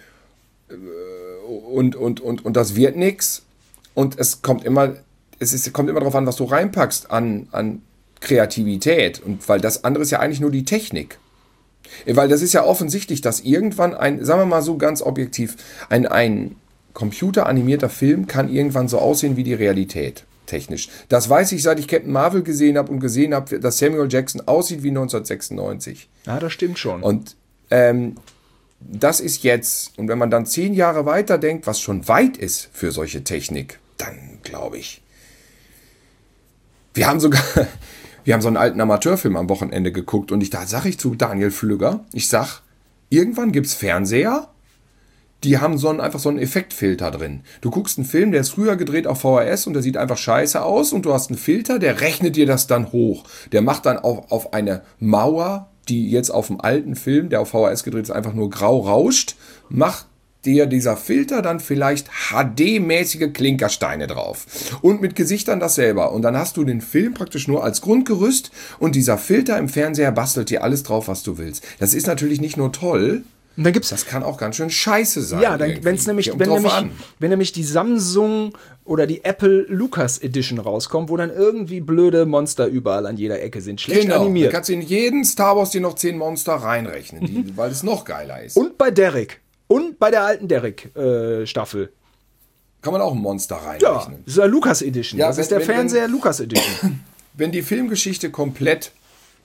Und, und, und, und das wird nichts. Und es kommt immer, es ist, kommt immer darauf an, was du reinpackst an, an Kreativität. Und weil das andere ist ja eigentlich nur die Technik. Weil das ist ja offensichtlich, dass irgendwann ein, sagen wir mal so ganz objektiv, ein, ein computeranimierter Film kann irgendwann so aussehen wie die Realität. Technisch. Das weiß ich, seit ich Captain Marvel gesehen habe und gesehen habe, dass Samuel Jackson aussieht wie neunzehnhundertsechsundneunzig. Ja, das stimmt schon. Und ähm, das ist jetzt, und wenn man dann zehn Jahre weiter denkt, was schon weit ist für solche Technik, dann glaube ich. Wir haben sogar, wir haben so einen alten Amateurfilm am Wochenende geguckt und ich, da sage ich zu Daniel Flügger, ich sag, irgendwann gibt es Fernseher, die haben so einen, einfach so einen Effektfilter drin. Du guckst einen Film, der ist früher gedreht auf V H S und der sieht einfach scheiße aus und du hast einen Filter, der rechnet dir das dann hoch. Der macht dann auch auf eine Mauer, die jetzt auf dem alten Film, der auf V H S gedreht ist, einfach nur grau rauscht, macht dir dieser Filter dann vielleicht H D-mäßige Klinkersteine drauf. Und mit Gesichtern das selber. Und dann hast du den Film praktisch nur als Grundgerüst und dieser Filter im Fernseher bastelt dir alles drauf, was du willst. Das ist natürlich nicht nur toll, und dann gibt's, das kann auch ganz schön scheiße sein. Ja, wenn es nämlich, wenn nämlich, wenn nämlich die Samsung oder die Apple Lucas Edition rauskommt, wo dann irgendwie blöde Monster überall an jeder Ecke sind, schlecht genau, animiert. Da kannst du in jeden Star Wars dir noch zehn Monster reinrechnen, die, weil es noch geiler ist. Und bei Derek. Und bei der alten Derek-Staffel. Äh, kann man auch ein Monster reinrechnen. Ja, das ist der Lucas Edition. Ja, das wenn, ist der wenn, Fernseher wenn, Lucas Edition. Wenn die Filmgeschichte komplett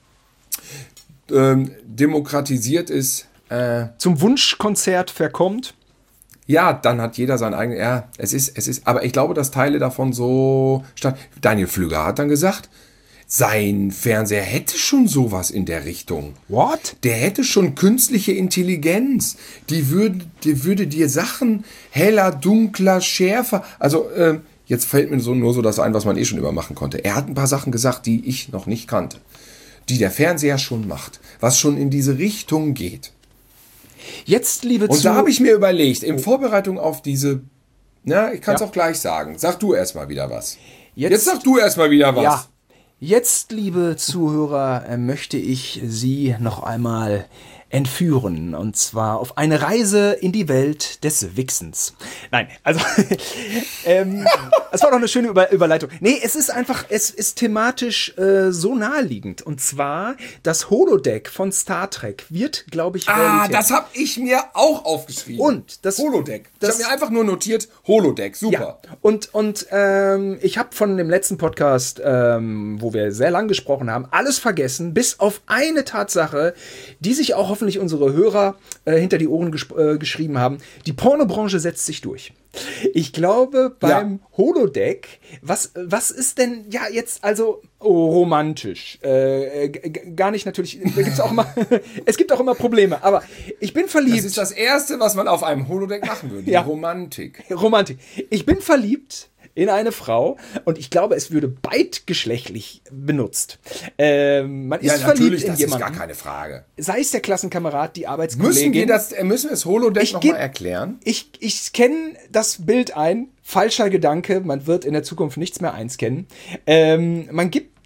ähm, demokratisiert ist, Äh, zum Wunschkonzert verkommt. Ja, dann hat jeder sein eigenes. Ja, es ist, es ist, aber ich glaube, dass Teile davon so statt. Daniel Flügger hat dann gesagt, sein Fernseher hätte schon sowas in der Richtung. What? Der hätte schon künstliche Intelligenz. Die würde, die würde dir Sachen heller, dunkler, schärfer. Also, äh, jetzt fällt mir so, nur so das ein, was man eh schon immer machen konnte. Er hat ein paar Sachen gesagt, die ich noch nicht kannte. Die der Fernseher schon macht. Was schon in diese Richtung geht. Jetzt, liebe Und da habe ich mir überlegt, in Vorbereitung auf diese, na, ich kann es ja auch gleich sagen. Sag du erstmal wieder was. Jetzt, Jetzt sag du erstmal wieder was. Ja. Jetzt, liebe Zuhörer, äh, möchte ich Sie noch einmal entführen. Und zwar auf eine Reise in die Welt des Wichsens. Nein, also, ähm, das war doch eine schöne Über- Überleitung. Nee, es ist einfach, es ist thematisch äh, so naheliegend. Und zwar, das Holodeck von Star Trek wird, glaube ich, Ah, das habe ich mir auch aufgeschrieben. Und das Holodeck. Das, ich habe mir einfach nur notiert, Holodeck, super. Ja. Und, und ähm, ich habe von dem letzten Podcast, ähm, wo wir sehr lang gesprochen haben, alles vergessen, bis auf eine Tatsache, die sich auch hoffentlich unsere Hörer äh, hinter die Ohren gesp- äh, geschrieben haben. Die Pornobranche setzt sich durch. Ich glaube, beim ja. Holodeck, was, was ist denn, ja, jetzt also oh, romantisch? Äh, g- g- gar nicht natürlich, da gibt's auch immer, es gibt auch immer Probleme, aber ich bin verliebt. Das ist das Erste, was man auf einem Holodeck machen würde, ja. die Romantik. Romantik. Ich bin verliebt in eine Frau und ich glaube, es würde beidgeschlechtlich benutzt. Ähm, man ist ja, verliebt in das jemanden. Das ist gar keine Frage. Sei es der Klassenkamerad, die Arbeitskollegin. Müssen wir das, müssen wir das Holodeck nochmal erklären? Ich, ich scanne das Bild ein. Falscher Gedanke, man wird in der Zukunft nichts mehr einscannen. Ähm, man gibt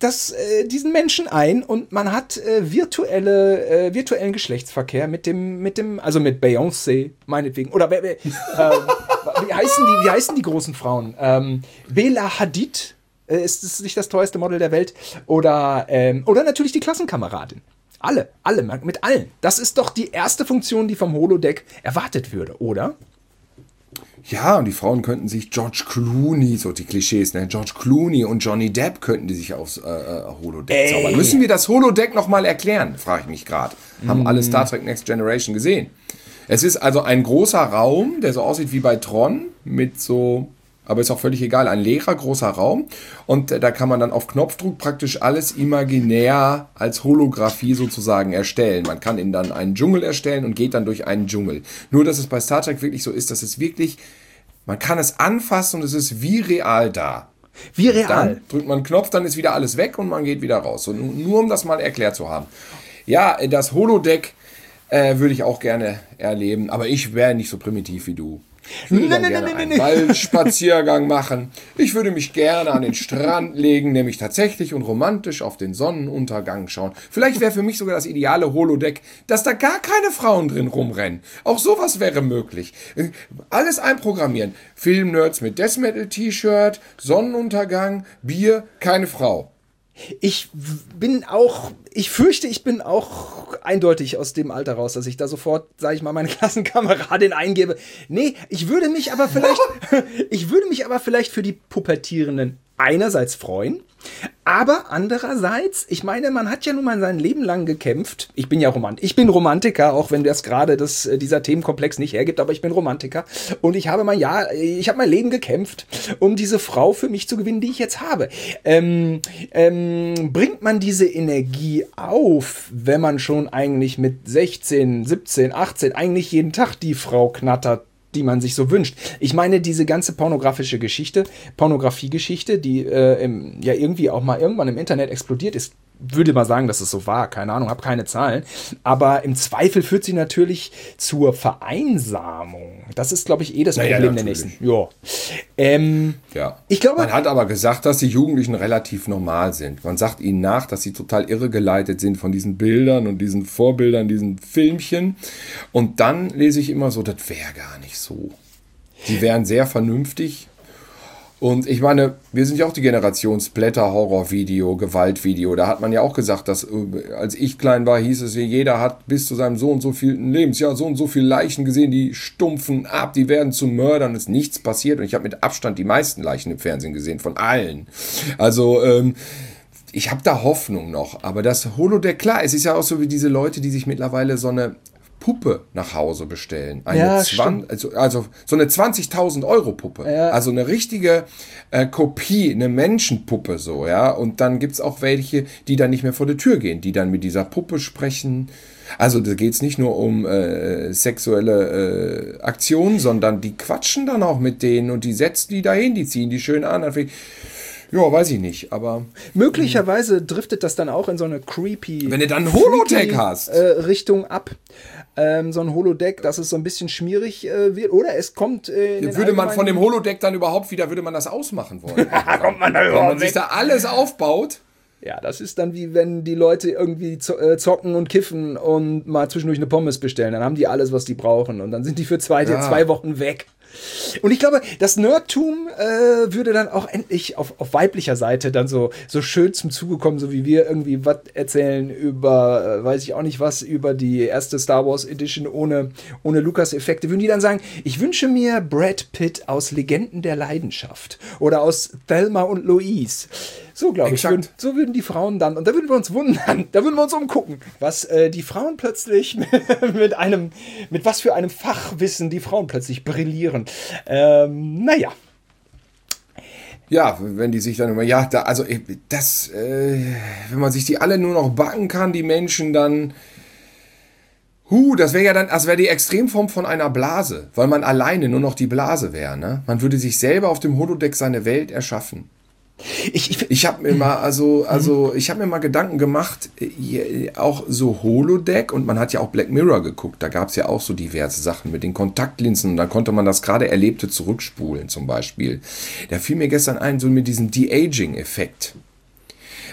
das, äh, diesen Menschen ein und man hat äh, virtuelle, äh, virtuellen Geschlechtsverkehr mit dem, mit dem, also mit Beyoncé, meinetwegen. Oder äh, wie, heißen die, wie heißen die großen Frauen? Ähm, Bella Hadid. Ist es nicht das teuerste Model der Welt? Oder, ähm, oder natürlich die Klassenkameradin. Alle, alle, mit allen. Das ist doch die erste Funktion, die vom Holodeck erwartet würde, oder? Ja, und die Frauen könnten sich George Clooney, so die Klischees, ne? George Clooney und Johnny Depp könnten die sich aufs äh, Holodeck Ey. zaubern. Müssen wir das Holodeck nochmal erklären, frage ich mich gerade. Haben mm. alle Star Trek Next Generation gesehen. Es ist also ein großer Raum, der so aussieht wie bei Tron, mit so... Aber ist auch völlig egal, ein leerer, großer Raum. Und da kann man dann auf Knopfdruck praktisch alles imaginär als Holographie sozusagen erstellen. Man kann ihn dann einen Dschungel erstellen und geht dann durch einen Dschungel. Nur, dass es bei Star Trek wirklich so ist, dass es wirklich, man kann es anfassen und es ist wie real da. Wie real? Dann drückt man einen Knopf, dann ist wieder alles weg und man geht wieder raus. Und nur um das mal erklärt zu haben. Ja, das Holodeck äh, würde ich auch gerne erleben, aber ich wäre nicht so primitiv wie du. Ich würde dann gerne einen Waldspaziergang machen. Ich würde mich gerne an den Strand legen, nämlich tatsächlich und romantisch auf den Sonnenuntergang schauen. Vielleicht wäre für mich sogar das ideale Holodeck, dass da gar keine Frauen drin rumrennen. Auch sowas wäre möglich. Alles einprogrammieren. Filmnerds mit Death Metal T-Shirt, Sonnenuntergang, Bier, keine Frau. Ich bin auch, ich fürchte, ich bin auch eindeutig aus dem Alter raus, dass ich da sofort, sage ich mal, meine Klassenkameradin eingebe. Nee, ich würde mich aber vielleicht, ich würde mich aber vielleicht für die Pubertierenden einerseits freuen, aber andererseits, ich meine, man hat ja nun mal sein Leben lang gekämpft. Ich bin ja Romantiker, ich bin Romantiker, auch wenn das gerade das, dieser Themenkomplex nicht hergibt, aber ich bin Romantiker und ich habe mein Jahr, ich habe mein Leben gekämpft, um diese Frau für mich zu gewinnen, die ich jetzt habe. Ähm, ähm, bringt man diese Energie auf, wenn man schon eigentlich mit sechzehn, siebzehn, achtzehn eigentlich jeden Tag die Frau knattert, die man sich so wünscht. Ich meine, diese ganze pornografische Geschichte, Pornografie-Geschichte, die äh, im, ja irgendwie auch mal irgendwann im Internet explodiert ist, würde mal sagen, dass es so war, keine Ahnung, habe keine Zahlen, aber im Zweifel führt sie natürlich zur Vereinsamung. Das ist, glaube ich, eh das naja, Problem der nächsten. Ja. Ähm, ja. Ich glaube, man hat aber gesagt, dass die Jugendlichen relativ normal sind. Man sagt ihnen nach, dass sie total irregeleitet sind von diesen Bildern und diesen Vorbildern, diesen Filmchen. Und dann lese ich immer so, das wäre gar nicht so. Die wären sehr vernünftig. Und ich meine, wir sind ja auch die Generation Splatter-Horror-Video, Gewaltvideo. Da hat man ja auch gesagt, dass als ich klein war, hieß es, jeder hat bis zu seinem so und so vielten Lebensjahr so und so viele Leichen gesehen, die stumpfen ab, die werden zu Mördern, ist nichts passiert. Und ich habe mit Abstand die meisten Leichen im Fernsehen gesehen, von allen. Also, ähm, ich habe da Hoffnung noch. Aber das Holodeck, klar, es ist ja auch so wie diese Leute, die sich mittlerweile so eine Puppe nach Hause bestellen. Eine ja, zwanzig, also, also so eine zwanzigtausend Euro Puppe. Ja. Also eine richtige äh, Kopie, eine Menschenpuppe so, ja. Und dann gibt es auch welche, die dann nicht mehr vor die Tür gehen, die dann mit dieser Puppe sprechen. Also da geht es nicht nur um äh, sexuelle äh, Aktionen, sondern die quatschen dann auch mit denen und die setzen die dahin, die ziehen die schön an. Ja, weiß ich nicht, aber... Möglicherweise driftet das dann auch in so eine creepy... Wenn du dann ein Holodeck hast. Äh, Richtung ab. Ähm, so ein Holodeck, dass es so ein bisschen schmierig äh, wird. Oder es kommt... Äh, in würde man von dem Holodeck dann überhaupt wieder, würde man das ausmachen wollen? Kommt man da Wenn überhaupt man sich da alles aufbaut... Ja, das ist dann wie wenn die Leute irgendwie zocken und kiffen und mal zwischendurch eine Pommes bestellen. Dann haben die alles, was die brauchen. Und dann sind die für zwei, ja. zwei Wochen weg. Und ich glaube, das Nerdtum äh, würde dann auch endlich auf, auf weiblicher Seite dann so, so schön zum Zuge kommen, so wie wir irgendwie was erzählen über, äh, weiß ich auch nicht was, über die erste Star Wars Edition ohne, ohne Lucas-Effekte. Würden die dann sagen, ich wünsche mir Brad Pitt aus Legenden der Leidenschaft oder aus Thelma und Louise. So, glaube ich. Würden, so würden die Frauen dann, und da würden wir uns wundern, da würden wir uns umgucken, was äh, die Frauen plötzlich mit einem, mit was für einem Fachwissen die Frauen plötzlich brillieren. Ähm, naja. Ja, wenn die sich dann immer, ja, da, also das, äh, wenn man sich die alle nur noch backen kann, die Menschen, dann, huh, das wäre ja dann, das wäre die Extremform von einer Blase, weil man alleine nur noch die Blase wäre, ne? Man würde sich selber auf dem Holodeck seine Welt erschaffen. Ich, ich, ich habe mir mal also also ich habe mir mal Gedanken gemacht, auch so Holodeck, und man hat ja auch Black Mirror geguckt, da gab es ja auch so diverse Sachen mit den Kontaktlinsen und da konnte man das gerade Erlebte zurückspulen zum Beispiel. Da fiel mir gestern ein, so mit diesem De-Aging-Effekt.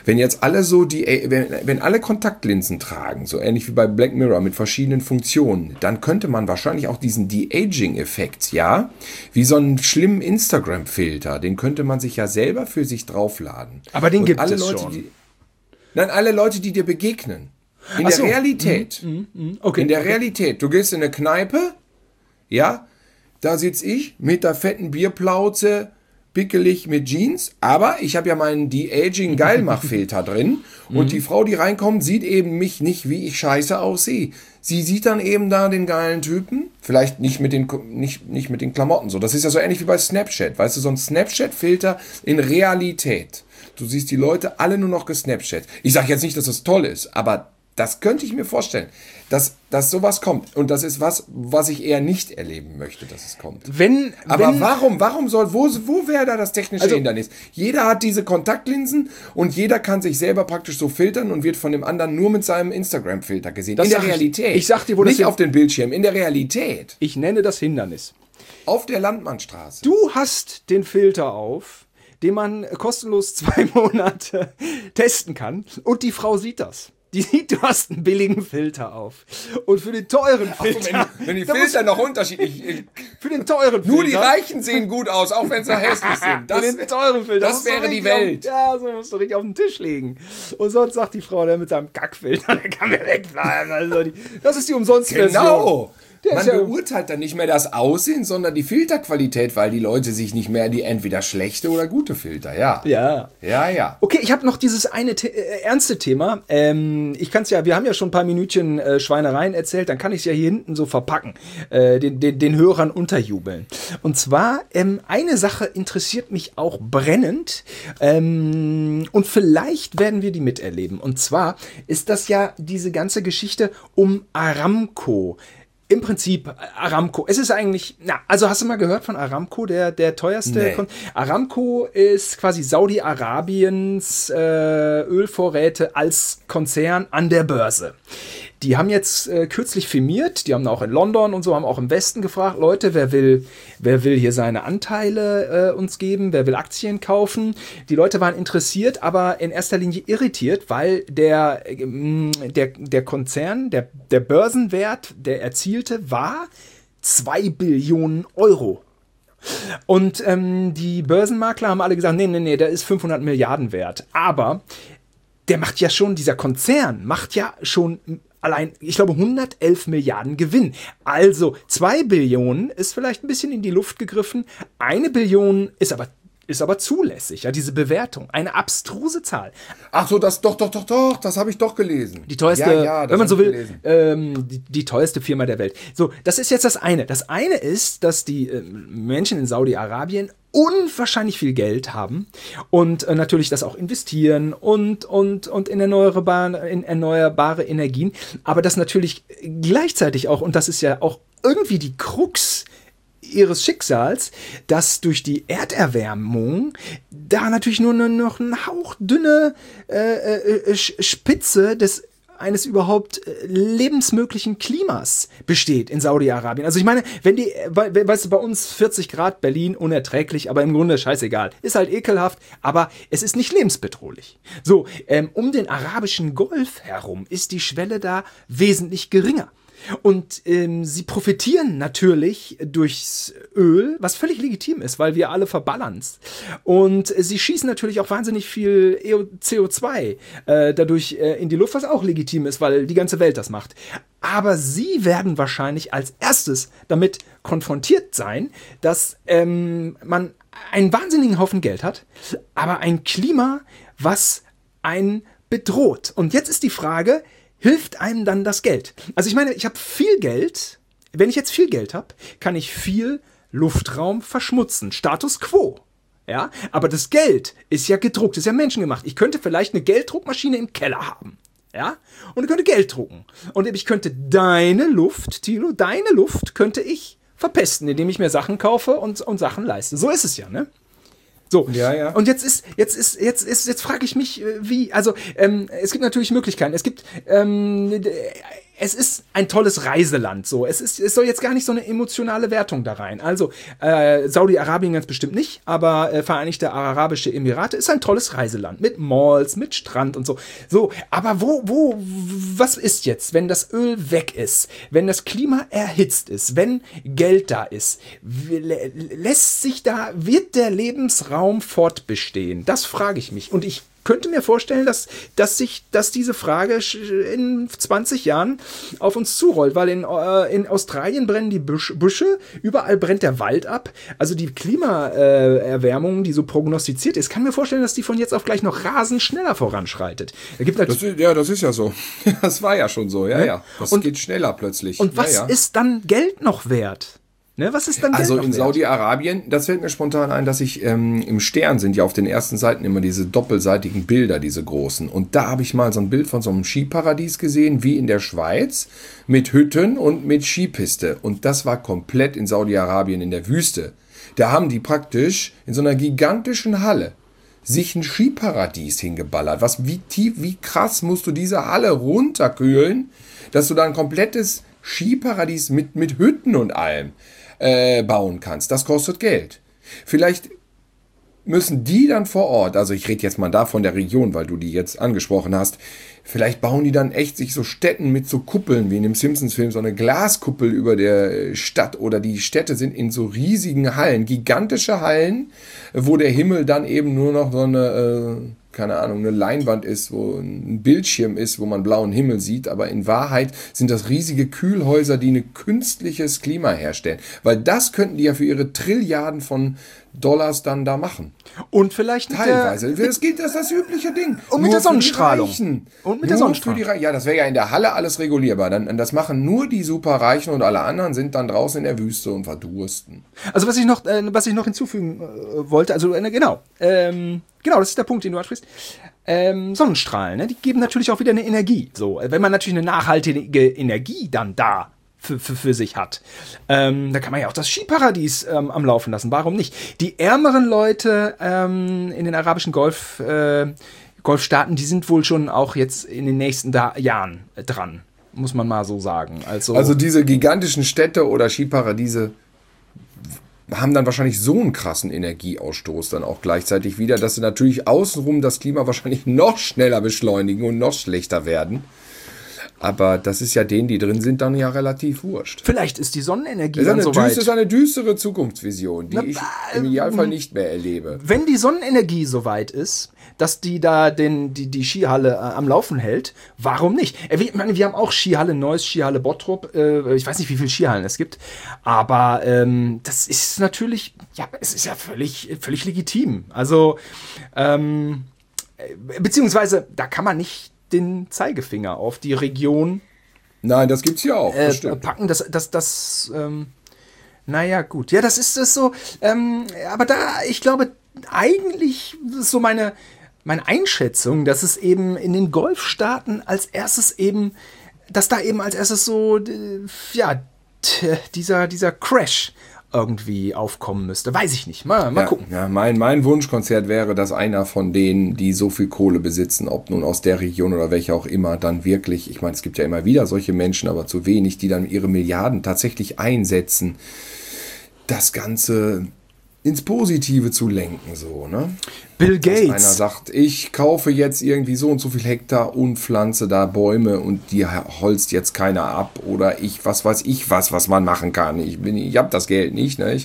wenn jetzt alle so die, wenn, wenn alle Kontaktlinsen tragen, so ähnlich wie bei Black Mirror mit verschiedenen Funktionen, dann könnte man wahrscheinlich auch diesen De-Aging-Effekt, ja, wie so einen schlimmen Instagram-Filter, den könnte man sich ja selber für sich draufladen. Aber den Und gibt alle es Leute, schon. Die, nein, alle Leute, die dir begegnen. In Ach der so. Realität. Mhm, mhm, okay. In der okay. Realität. Du gehst in eine Kneipe, ja, da sitze ich mit der fetten Bierplauze, pickelig mit Jeans, aber ich habe ja meinen De-Aging Geilmachfilter drin und die Frau, die reinkommt, sieht eben mich nicht, wie ich scheiße aussehe. Sie sieht dann eben da den geilen Typen, vielleicht nicht mit den, nicht, nicht mit den Klamotten so. Das ist ja so ähnlich wie bei Snapchat, weißt du, so ein Snapchat-Filter in Realität. Du siehst die Leute alle nur noch gesnapchat. Ich sage jetzt nicht, dass das toll ist, aber das könnte ich mir vorstellen, dass, dass sowas kommt. Und das ist was, was ich eher nicht erleben möchte, dass es kommt. Wenn, Aber wenn, warum, warum soll, wo, wo wäre da das technische Also- Hindernis? Jeder hat diese Kontaktlinsen und jeder kann sich selber praktisch so filtern und wird von dem anderen nur mit seinem Instagram-Filter gesehen. Das in der sag ich- Realität. ich sag dir, wo das Nicht hin- auf den Bildschirm, in der Realität. ich nenne das Hindernis. Auf der Landmannstraße. Du hast den Filter auf, den man kostenlos zwei Monate testen kann. Und die Frau sieht das. Die sieht, du hast einen billigen Filter auf. Und für den teuren Filter... wenn, wenn die da Filter musst- noch unterschiedlich... Ich, Für den teuren nur die Filter... Reichen sehen gut aus, auch wenn sie hässlich sind. Das, für den teuren Filter. das musst du wäre die richtig Welt. Auf, ja, so musst du richtig auf den Tisch legen. Und sonst sagt die Frau, der mit seinem Kackfilter, der kann mir wegbleiben. Also die, das ist die Umsonstversion. Genau. Der Man ist ja- beurteilt dann nicht mehr das Aussehen, sondern die Filterqualität, weil die Leute sich nicht mehr die entweder schlechte oder gute Filter, ja. Ja. Ja, ja. Okay, ich habe noch dieses eine The äh, ernste Thema. Ähm, ich kann es ja, wir haben ja schon ein paar Minütchen äh, Schweinereien erzählt, dann kann ich es ja hier hinten so verpacken, äh, den, den, den Hörern unterjubeln. Und zwar, ähm, eine Sache interessiert mich auch brennend ähm, und vielleicht werden wir die miterleben. Und zwar ist das ja diese ganze Geschichte um Aramco. Im Prinzip Aramco. Es ist eigentlich, na, also hast du mal gehört von Aramco, der, der teuerste? Nee. Kon Aramco ist quasi Saudi-Arabiens äh, Ölvorräte als Konzern an der Börse. Die haben jetzt äh, kürzlich firmiert, die haben auch in London und so, haben auch im Westen gefragt, Leute, wer will, wer will hier seine Anteile äh, uns geben, wer will Aktien kaufen? Die Leute waren interessiert, aber in erster Linie irritiert, weil der, ähm, der, der Konzern, der, der Börsenwert, der erzielte, war zwei Billionen Euro. Und ähm, die Börsenmakler haben alle gesagt, nee, nee, nee, der ist fünfhundert Milliarden wert. Aber der macht ja schon, dieser Konzern macht ja schon allein, ich glaube, hundertelf Milliarden Gewinn. Also zwei Billionen ist vielleicht ein bisschen in die Luft gegriffen. Eine Billion ist aber, ist aber zulässig, ja, diese Bewertung. Eine abstruse Zahl. Ach so, das doch, doch, doch, doch, das habe ich doch gelesen. Die teuerste, ja, ja, das wenn man hab so ich will, gelesen. ähm, die, die teuerste Firma der Welt. So, das ist jetzt das eine. Das eine ist, dass die äh, Menschen in Saudi-Arabien unwahrscheinlich viel Geld haben und äh, natürlich das auch investieren und, und, und in, erneuerbare, in erneuerbare Energien. Aber das natürlich gleichzeitig auch, und das ist ja auch irgendwie die Krux ihres Schicksals, dass durch die Erderwärmung da natürlich nur noch eine hauchdünne äh, äh, Spitze des eines überhaupt äh, lebensmöglichen Klimas besteht in Saudi-Arabien. Also ich meine, wenn die, we, weißt du, bei uns vierzig Grad, Berlin, unerträglich, aber im Grunde scheißegal. Ist halt ekelhaft, aber es ist nicht lebensbedrohlich. So, ähm, um den arabischen Golf herum ist die Schwelle da wesentlich geringer. Und ähm, sie profitieren natürlich durchs Öl, was völlig legitim ist, weil wir alle verballern. Und äh, sie schießen natürlich auch wahnsinnig viel C O zwei äh, dadurch äh, in die Luft, was auch legitim ist, weil die ganze Welt das macht. Aber sie werden wahrscheinlich als erstes damit konfrontiert sein, dass ähm, man einen wahnsinnigen Haufen Geld hat, aber ein Klima, was einen bedroht. Und jetzt ist die Frage, hilft einem dann das Geld? Also ich meine, ich habe viel Geld. Wenn ich jetzt viel Geld habe, kann ich viel Luftraum verschmutzen. Status quo. Ja, aber das Geld ist ja gedruckt, ist ja menschengemacht. Ich könnte vielleicht eine Gelddruckmaschine im Keller haben. Ja, und ich könnte Geld drucken. Und ich könnte deine Luft, Thilo, deine Luft könnte ich verpesten, indem ich mir Sachen kaufe und, und Sachen leiste. So ist es ja, ne? So, Ja, ja. und jetzt ist, jetzt ist, jetzt ist, jetzt frage ich mich, wie, also ähm, es gibt natürlich Möglichkeiten. Es gibt ähm, es ist ein tolles Reiseland. So. Es, ist, es soll jetzt gar nicht so eine emotionale Wertung da rein. Also, äh, Saudi-Arabien ganz bestimmt nicht, aber äh, Vereinigte Arabische Emirate ist ein tolles Reiseland. Mit Malls, mit Strand und so. So, aber wo, wo, was ist jetzt, wenn das Öl weg ist? Wenn das Klima erhitzt ist? Wenn Geld da ist? Lässt sich da, wird der Lebensraum fortbestehen? Das frage ich mich. Und ich könnte mir vorstellen, dass, dass sich, dass diese Frage in zwanzig Jahren auf uns zurollt, weil in, äh, in Australien brennen die Büsch, Büsche, überall brennt der Wald ab. Also die Klimaerwärmung, äh, die so prognostiziert ist, kann mir vorstellen, dass die von jetzt auf gleich noch rasend schneller voranschreitet. Da gibt das ist, ja, das ist ja so. Das war ja schon so, ja, ja. ja. Das und, geht schneller plötzlich. Und was ja, ja. ist dann Geld noch wert? Ne, was ist dann Geld also noch in wert? Saudi-Arabien, das fällt mir spontan ein, dass ich ähm, im Stern sind ja auf den ersten Seiten immer diese doppelseitigen Bilder, diese großen. Und da habe ich mal so ein Bild von so einem Skiparadies gesehen, wie in der Schweiz, mit Hütten und mit Skipiste. Und das war komplett in Saudi-Arabien in der Wüste. Da haben die praktisch in so einer gigantischen Halle sich ein Skiparadies hingeballert. Was, wie tief, wie krass musst du diese Halle runterkühlen, dass du da ein komplettes Skiparadies mit, mit Hütten und allem Äh, bauen kannst. Das kostet Geld. Vielleicht müssen die dann vor Ort, also ich rede jetzt mal da von der Region, weil du die jetzt angesprochen hast, vielleicht bauen die dann echt sich so Städten mit so Kuppeln, wie in dem Simpsons-Film, so eine Glaskuppel über der Stadt, oder die Städte sind in so riesigen Hallen, gigantische Hallen, wo der Himmel dann eben nur noch so eine, äh, keine Ahnung, eine Leinwand ist, wo ein Bildschirm ist, wo man blauen Himmel sieht, aber in Wahrheit sind das riesige Kühlhäuser, die ein künstliches Klima herstellen. Weil das könnten die ja für ihre Trilliarden von Dollars dann da machen. Und vielleicht mit teilweise. Der, das geht, das ist das übliche Ding. Und mit nur der Sonnenstrahlung. Und mit der Sonnenstrahlung. Ja, das wäre ja in der Halle alles regulierbar. Dann, das machen nur die Superreichen und alle anderen sind dann draußen in der Wüste und verdursten. Also was ich noch, äh, was ich noch hinzufügen äh, wollte, also äh, genau, ähm, genau, das ist der Punkt, den du ansprichst. Ähm, Sonnenstrahlen, ne, die geben natürlich auch wieder eine Energie. So, wenn man natürlich eine nachhaltige Energie dann da Für, für, für sich hat. Ähm, da kann man ja auch das Skiparadies ähm, am Laufen lassen. Warum nicht? Die ärmeren Leute ähm, in den arabischen Golf, äh, Golfstaaten, die sind wohl schon auch jetzt in den nächsten da- Jahren äh, dran. Muss man mal so sagen. Also, also diese gigantischen Städte oder Skiparadiese haben dann wahrscheinlich so einen krassen Energieausstoß dann auch gleichzeitig wieder, dass sie natürlich außenrum das Klima wahrscheinlich noch schneller beschleunigen und noch schlechter werden. Aber das ist ja denen, die drin sind, dann ja relativ wurscht. Vielleicht ist die Sonnenenergie das ist dann eine, so weit. Das ist eine düstere Zukunftsvision, die Na, ich äh, im Idealfall nicht mehr erlebe. Wenn die Sonnenenergie so weit ist, dass die da den, die, die Skihalle äh, am Laufen hält, warum nicht? Äh, wir, ich meine, wir haben auch Skihalle Neuss, Skihalle Bottrop. Äh, ich weiß nicht, wie viele Skihallen es gibt. Aber ähm, das ist natürlich, ja, es ist ja völlig, völlig legitim. Also, ähm, beziehungsweise, da kann man nicht den Zeigefinger auf die Region Nein, das gibt's ja auch. äh, packen. Das, das, das, ähm, naja, gut. Ja, das ist das so. Ähm, aber da, ich glaube, eigentlich ist so meine, meine Einschätzung, dass es eben in den Golfstaaten als erstes eben, dass da eben als erstes so, äh, ja, t- dieser, dieser Crash irgendwie aufkommen müsste. Weiß ich nicht. Mal, mal ja, gucken. Ja, mein, mein Wunschkonzert wäre, dass einer von denen, die so viel Kohle besitzen, ob nun aus der Region oder welcher auch immer, dann wirklich, ich meine, es gibt ja immer wieder solche Menschen, aber zu wenig, die dann ihre Milliarden tatsächlich einsetzen, das Ganze ins Positive zu lenken, so, ne? Bill Gates. Dass einer sagt, ich kaufe jetzt irgendwie so und so viel Hektar und pflanze da Bäume und die holzt jetzt keiner ab oder ich, was weiß ich was, was man machen kann. Ich bin, ich habe das Geld nicht, ne? Ich,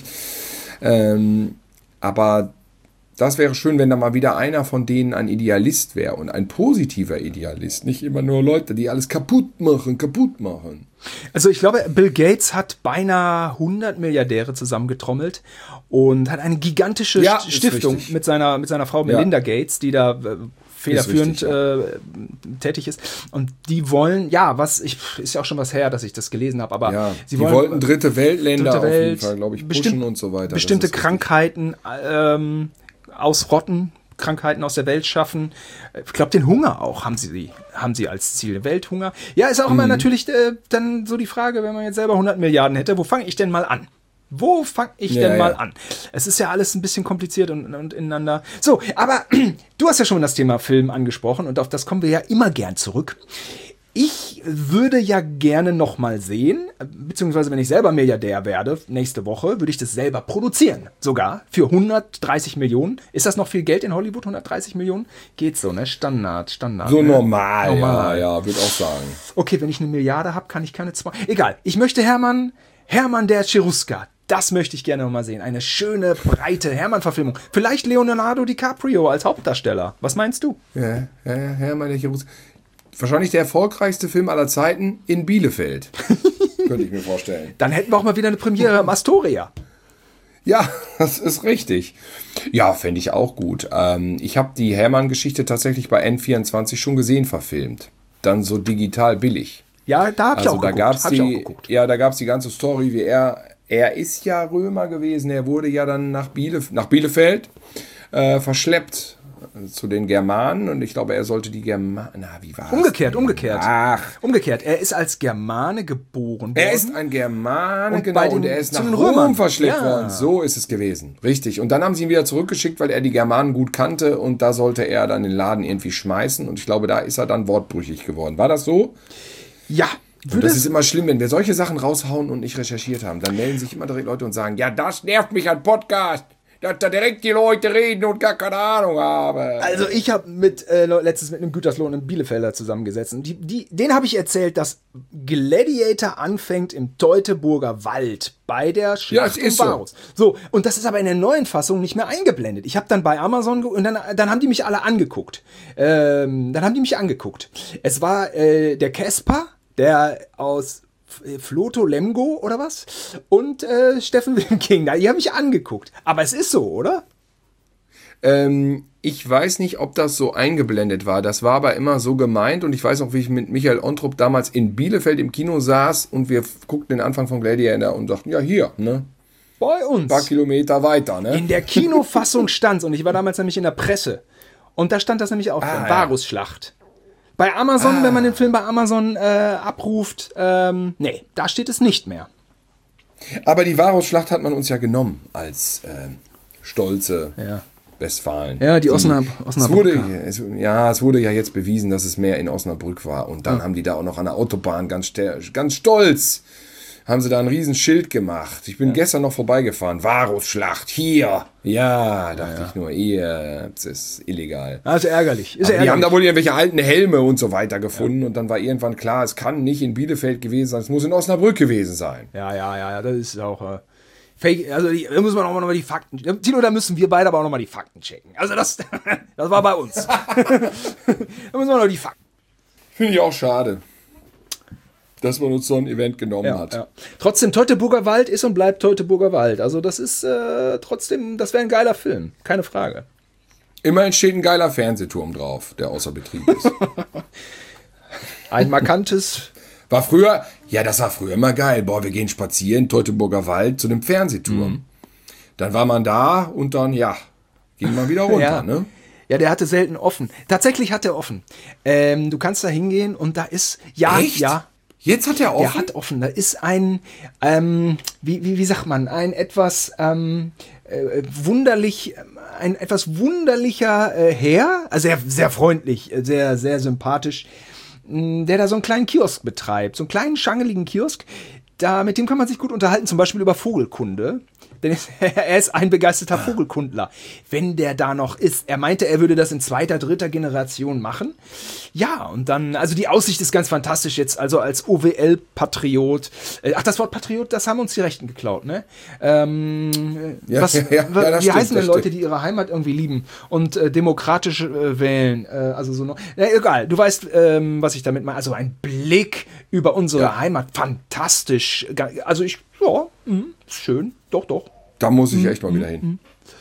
ähm, aber das wäre schön, wenn da mal wieder einer von denen ein Idealist wäre und ein positiver Idealist, nicht immer nur Leute, die alles kaputt machen, kaputt machen. Also ich glaube, Bill Gates hat beinahe hundert Milliardäre zusammengetrommelt und hat eine gigantische Ja, St- Stiftung richtig. mit seiner, mit seiner Frau Melinda Ja. Gates, die da äh, federführend Ist richtig, ja. äh, tätig ist. Und die wollen, ja, was, ich, ist ja auch schon was her, dass ich das gelesen habe, aber Ja, sie die wollen, wollten dritte Weltländer dritte Welt, auf jeden Fall, glaube ich, pushen bestimmt- und so weiter. bestimmte Das ist richtig. Krankheiten ähm, ausrotten, Krankheiten aus der Welt schaffen. Ich glaube, den Hunger auch haben sie, haben sie als Ziel. Welthunger. Ja, ist auch immer natürlich äh, dann so die Frage, wenn man jetzt selber hundert Milliarden hätte, wo fange ich denn mal an? Wo fange ich Ja, denn mal ja. an? Es ist ja alles ein bisschen kompliziert und, und ineinander. So, aber du hast ja schon das Thema Film angesprochen und auf das kommen wir ja immer gern zurück. Ich würde ja gerne noch mal sehen, beziehungsweise wenn ich selber Milliardär werde, nächste Woche, würde ich das selber produzieren. Sogar für hundertdreißig Millionen. Ist das noch viel Geld in Hollywood? hundertdreißig Millionen? Geht so, ne? Standard, Standard. So ne? normal, normal. ja, ja, würde auch sagen. Okay, wenn ich eine Milliarde habe, kann ich keine zwei... Egal, ich möchte Hermann, Hermann der Cherusker. Das möchte ich gerne noch mal sehen. Eine schöne, breite Hermann-Verfilmung. Vielleicht Leonardo DiCaprio als Hauptdarsteller. Was meinst du? Ja, ja, ja, Hermann der Cherusker. Wahrscheinlich der erfolgreichste Film aller Zeiten in Bielefeld. Könnte ich mir vorstellen. Dann hätten wir auch mal wieder eine Premiere im Astoria. Ja, das ist richtig. Ja, fände ich auch gut. Ähm, ich habe die Hermann-Geschichte tatsächlich bei N vierundzwanzig schon gesehen, verfilmt. Dann so digital billig. Ja, da habe ich Also auch da geguckt. gab's Hab ich auch die, geguckt. ja, da gab es die ganze Story, wie er, er ist ja Römer gewesen, er wurde ja dann nach, Bielef nach Bielefeld äh, verschleppt zu den Germanen und ich glaube, er sollte die Germanen, na, wie war Umgekehrt, das? umgekehrt. Ach. Umgekehrt. Er ist als Germane geboren worden. Er ist ein Germane, Und genau, bei den- und er ist zu nach den Rom Römern. verschleppt Ja. worden. So ist es gewesen. Richtig. Und dann haben sie ihn wieder zurückgeschickt, weil er die Germanen gut kannte und da sollte er dann den Laden irgendwie schmeißen und ich glaube, da ist er dann wortbrüchig geworden. War das so? Ja. Und Würde das es, ist immer schlimm, wenn wir solche Sachen raushauen und nicht recherchiert haben. Dann melden sich immer direkt Leute und sagen, ja, das nervt mich an Podcast, dass da direkt die Leute reden und gar keine Ahnung haben. also ich habe mit äh, letztens mit einem Gütersloh und einem Bielefelder zusammengesetzt. Und die, die, denen habe ich erzählt, dass Gladiator anfängt im Teutoburger Wald bei der Schlacht Ja, es um ist so. Varus. So, und das ist aber in der neuen Fassung nicht mehr eingeblendet. Ich habe dann bei Amazon ge- und dann, dann haben die mich alle angeguckt. Ähm, dann haben die mich angeguckt. Es war äh, der Caspar, der aus F- Floto Lemgo oder was? Und äh, Steffen Wilmking. Die haben mich angeguckt. Aber es ist so, oder? Ähm, ich weiß nicht, ob das so eingeblendet war. Das war aber immer so gemeint. Und ich weiß noch, wie ich mit Michael Ontrup damals in Bielefeld im Kino saß und wir f- guckten den Anfang von Gladiator und sagten, ja, hier, ne? Bei uns. Ein paar Kilometer weiter, ne? In der Kinofassung stand's und ich war damals nämlich in der Presse. Und da stand das nämlich auch Ah, drin. ja. Varusschlacht. Bei Amazon, Ah. wenn man den Film bei Amazon äh, abruft, ähm, nee, da steht es nicht mehr. Aber die Varusschlacht hat man uns ja genommen als ähm, stolze Ja. Westfalen. Ja, die Osnab- es wurde, Osnabrücker. es, Ja, es wurde ja jetzt bewiesen, dass es mehr in Osnabrück war. Und dann haben die da auch noch an der Autobahn ganz, ster- ganz stolz, haben sie da ein riesen Schild gemacht. Ich bin gestern noch vorbeigefahren. Varusschlacht, hier. Ja, dachte ich nur, ihr, das ist illegal. Also ärgerlich. Ist Aber die ärgerlich. haben da wohl irgendwelche alten Helme und so weiter gefunden. Und dann war irgendwann klar, es kann nicht in Bielefeld gewesen sein, es muss in Osnabrück gewesen sein. ja, ja, ja, ja, das ist auch äh, fake. Also die, da müssen wir auch noch mal die Fakten. Tino, da müssen wir beide aber auch noch mal die Fakten checken. Also das, das war bei uns. Da müssen wir noch die Fakten. Finde ich auch schade, dass man uns so ein Event genommen Ja, hat. ja. Trotzdem, Teutoburger Wald ist und bleibt Teutoburger Wald. Also das ist äh, trotzdem, das wäre ein geiler Film. Keine Frage. Immerhin steht ein geiler Fernsehturm drauf, der außer Betrieb ist. Ein markantes... War früher, ja, das war früher immer geil. Boah, wir gehen spazieren, Teutoburger Wald, zu dem Fernsehturm. Mhm. Dann war man da und dann, ja, ging man wieder runter, Ja. ne? Ja, der hatte selten offen. Tatsächlich hat er offen. Ähm, du kannst da hingehen und da ist, ja, Echt? ja, Jetzt hat er offen? der hat offen. Da ist ein, ähm, wie, wie, wie sagt man, ein etwas ähm, äh, wunderlich, ein etwas wunderlicher äh, Herr, also sehr, sehr freundlich, äh, sehr, sehr sympathisch, mh, der da so einen kleinen Kiosk betreibt, so einen kleinen schangeligen Kiosk. Da, mit dem kann man sich gut unterhalten, zum Beispiel über Vogelkunde. Denn es- er ist ein begeisterter Vogelkundler. Wenn der da noch ist. Er meinte, er würde das in zweiter, dritter Generation machen. Ja, und dann, also die Aussicht ist ganz fantastisch jetzt, also als O W L-Patriot. Äh, Ach, das Wort Patriot, das haben uns die Rechten geklaut, ne? Ähm, Ja, was, ja, ja, wa- ja, das wie stimmt, heißen denn das Leute, stimmt. die ihre Heimat irgendwie lieben und äh, demokratisch äh, wählen? Äh, also so noch. Ja, egal, du weißt, ähm, was ich damit meine. Also ein Blick über unsere Ja. Heimat. Fantastisch. Ga- Also ich, ja, mh, ist schön. Doch, doch. Da muss Mhm, ich echt mal wieder hin.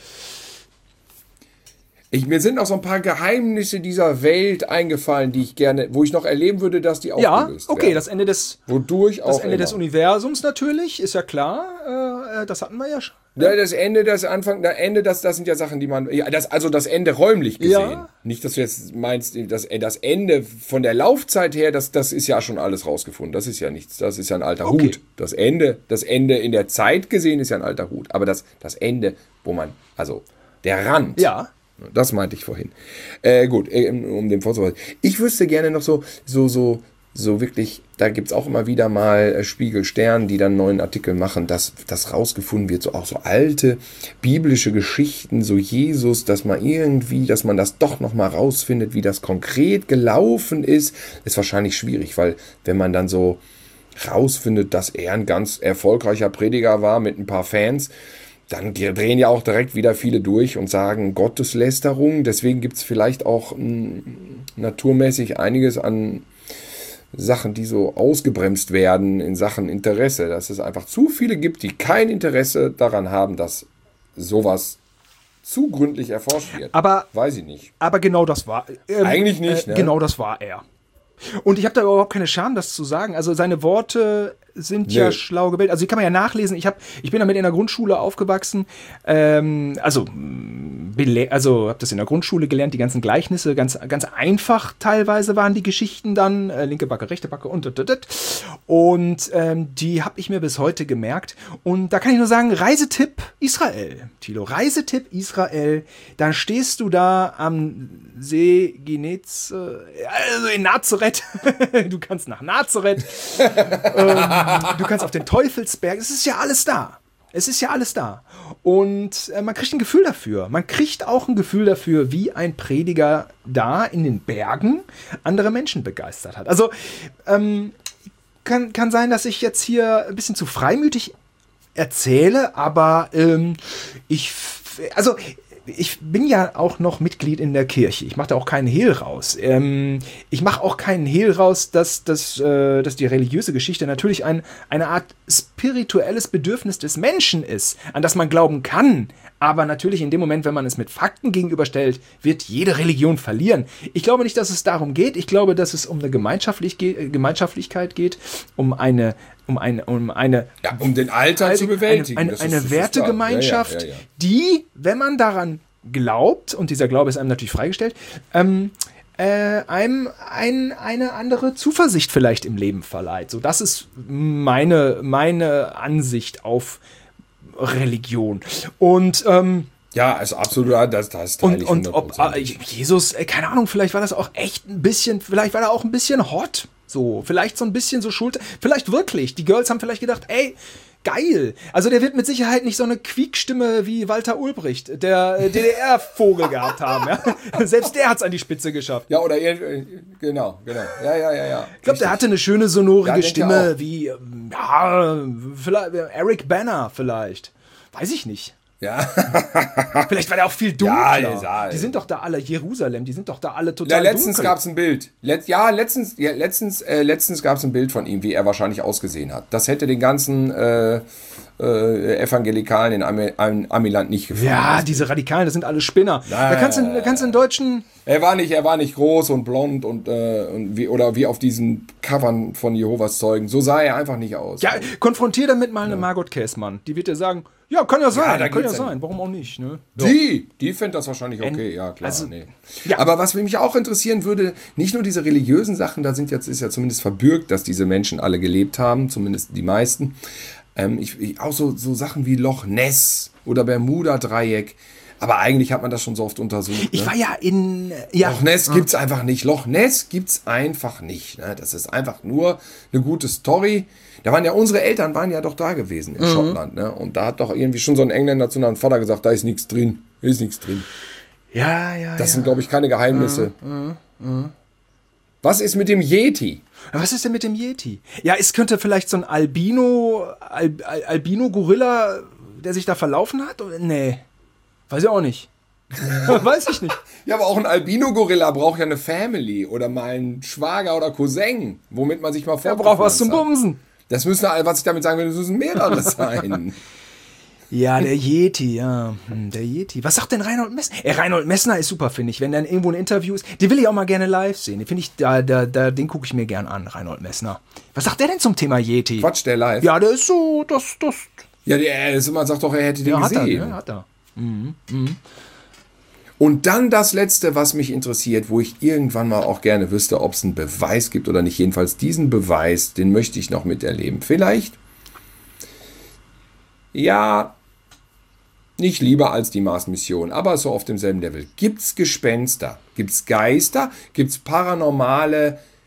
Ich, mir sind noch so ein paar Geheimnisse dieser Welt eingefallen, die ich gerne, wo ich noch erleben würde, dass die Ja, aufgelöst okay, werden. das Ende des, Wodurch das auch Ende immer. des Universums natürlich, ist ja klar. Äh, äh, das hatten wir ja schon. Ja, das Ende, das Anfang, das Ende, das, das sind ja Sachen, die man, ja, das, also das Ende räumlich gesehen. Ja. Nicht, dass du jetzt meinst, das, das Ende von der Laufzeit her, das, das ist ja schon alles rausgefunden. Das ist ja nichts, das ist ja ein alter Okay. Hut. Das Ende, das Ende in der Zeit gesehen ist ja ein alter Hut. Aber das, das Ende, wo man, also der Rand. Ja. Das meinte ich vorhin. Äh, gut, äh, um dem vorzuweisen. Ich wüsste gerne noch so, so, so, so wirklich, da gibt es auch immer wieder mal äh, Spiegel Stern, die dann einen neuen Artikel machen, dass das rausgefunden wird, so auch so alte biblische Geschichten, so Jesus, dass man irgendwie, dass man das doch nochmal rausfindet, wie das konkret gelaufen ist, ist wahrscheinlich schwierig, weil wenn man dann so rausfindet, dass er ein ganz erfolgreicher Prediger war mit ein paar Fans, dann drehen ja auch direkt wieder viele durch und sagen Gotteslästerung. Deswegen gibt es vielleicht auch mh, naturmäßig einiges an Sachen, die so ausgebremst werden in Sachen Interesse. Dass es einfach zu viele gibt, die kein Interesse daran haben, dass sowas zu gründlich erforscht wird. Aber, weiß ich nicht. Aber genau das war... Ähm, Eigentlich nicht, äh, ne? Genau das war er. Und ich habe da überhaupt keine Scham, das zu sagen. Also seine Worte sind nee. ja schlau gewählt. Also die kann man ja nachlesen. Ich, hab, ich bin damit in der Grundschule aufgewachsen. Ähm, also also habe das in der Grundschule gelernt, die ganzen Gleichnisse. Ganz, ganz einfach teilweise waren die Geschichten dann. Äh, linke Backe, rechte Backe und und, und. Und ähm, die habe ich mir bis heute gemerkt. Und da kann ich nur sagen, Reisetipp Israel. Thilo, Reisetipp Israel. Da stehst du da am See Genez, äh, also in Nazareth. Du kannst nach Nazareth. ähm, du kannst auf den Teufelsberg. Es ist ja alles da. Es ist ja alles da. Und äh, man kriegt ein Gefühl dafür. Man kriegt auch ein Gefühl dafür, wie ein Prediger da in den Bergen andere Menschen begeistert hat. Also ähm, kann, kann sein, dass ich jetzt hier ein bisschen zu freimütig erzähle, aber ähm, ich, also ich bin ja auch noch Mitglied in der Kirche. Ich mache da auch keinen Hehl raus. Ähm, ich mache auch keinen Hehl raus, dass, dass, äh, dass die religiöse Geschichte natürlich ein, eine Art spirituelles Bedürfnis des Menschen ist, an das man glauben kann. Aber natürlich in dem Moment, wenn man es mit Fakten gegenüberstellt, wird jede Religion verlieren. Ich glaube nicht, dass es darum geht. Ich glaube, dass es um eine Gemeinschaftlich ge- Gemeinschaftlichkeit geht, um eine um eine, um eine ja, um den Alltag eine, zu bewältigen. Eine, eine, eine Wertegemeinschaft, ja, ja, ja, ja. die, wenn man daran glaubt, und dieser Glaube ist einem natürlich freigestellt, ähm, äh, einem ein, eine andere Zuversicht vielleicht im Leben verleiht. So, das ist meine, meine Ansicht auf Religion. Und ähm, ja, also absolut, das, das teile ich Und, und ob äh, Jesus, äh, keine Ahnung, vielleicht war das auch echt ein bisschen, vielleicht war er auch ein bisschen hot. So, vielleicht so ein bisschen so Schuld. Vielleicht wirklich. Die Girls haben vielleicht gedacht, ey, geil. Also der wird mit Sicherheit nicht so eine Quiekstimme wie Walter Ulbricht, der D D R-Vogel gehabt haben. Ja? Selbst der hat es an die Spitze geschafft. Ja, oder er, genau, genau. Ja, ja, ja, ja. Ich glaube, der hatte eine schöne sonorige ja, Stimme wie, ja, vielleicht Eric Banner vielleicht. Weiß ich nicht. Ja. Vielleicht war der auch viel dunkler. Ja, ja, die sind doch da alle, Jerusalem, die sind doch da alle total ja, letztens dunkel. gab es ein Bild. Let, ja, letztens, ja, letztens, äh, letztens gab es ein Bild von ihm, wie er wahrscheinlich ausgesehen hat. Das hätte den ganzen äh, äh, Evangelikalen in Am Am Amiland nicht gefallen. Ja, diese Radikalen, das sind alle Spinner. Ja, da kannst du, da kannst du einen deutschen... Er war nicht, er war nicht groß und blond und, äh, und wie, oder wie auf diesen Covern von Jehovas Zeugen. So sah er einfach nicht aus. Ja, konfrontier damit mal eine ja. Margot Käßmann. Die wird dir sagen, ja, kann ja sein, ja, kann ja sein. Warum auch nicht? Ne? Die, die fände das wahrscheinlich okay, ja klar. Also, nee. ja. Aber was mich auch interessieren würde, nicht nur diese religiösen Sachen, da sind jetzt ist ja zumindest verbürgt, dass diese Menschen alle gelebt haben, zumindest die meisten. Ähm, ich, ich, auch so, so Sachen wie Loch Ness oder Bermuda-Dreieck. Aber eigentlich hat man das schon so oft untersucht. Ich ne? war ja in... Ja. Loch Ness gibt es einfach nicht. Loch Ness gibt es einfach nicht. Ne? Das ist einfach nur eine gute Story. Da waren ja unsere Eltern waren ja doch da gewesen in mhm. Schottland. Ne? Und da hat doch irgendwie schon so ein Engländer zu einem Vater gesagt, da ist nichts drin. Da ist nichts drin. Ja, ja, Das ja. sind, glaube ich, keine Geheimnisse. Mhm. Mhm. Was ist mit dem Yeti? Was ist denn mit dem Yeti? Ja, es könnte vielleicht so ein Albino, Al, Al, Albino-Gorilla, der sich da verlaufen hat? Nee. Weiß ich auch nicht. Weiß ich nicht. Ja, aber auch ein Albino-Gorilla braucht ja eine Family oder mal einen Schwager oder Cousin, womit man sich mal vorpflanzt. Der braucht was zum Bumsen. Das müssen, was ich damit sagen will, das müssen mehrere sein. Ja, der Yeti, ja. Der Yeti. Was sagt denn Reinhold Messner? Ey, Reinhold Messner ist super, finde ich. Wenn dann irgendwo ein Interview ist, den will ich auch mal gerne live sehen. Den finde ich, da, da, da, den gucke ich mir gern an, Reinhold Messner. Was sagt der denn zum Thema Yeti? Quatsch, der live? Ja, der ist so, das, das. Ja, der ist immer, sagt doch, er hätte den ja, gesehen. Hat er, ja, hat er. Mhm, mhm. Und dann das Letzte, was mich interessiert, wo ich irgendwann mal auch gerne wüsste, ob es einen Beweis gibt oder nicht. Jedenfalls diesen Beweis, den möchte ich noch miterleben. Vielleicht, ja, nicht lieber als die Mars-Mission, aber so auf demselben Level. Gibt es Gespenster? Gibt es Geister? Gibt es paranormale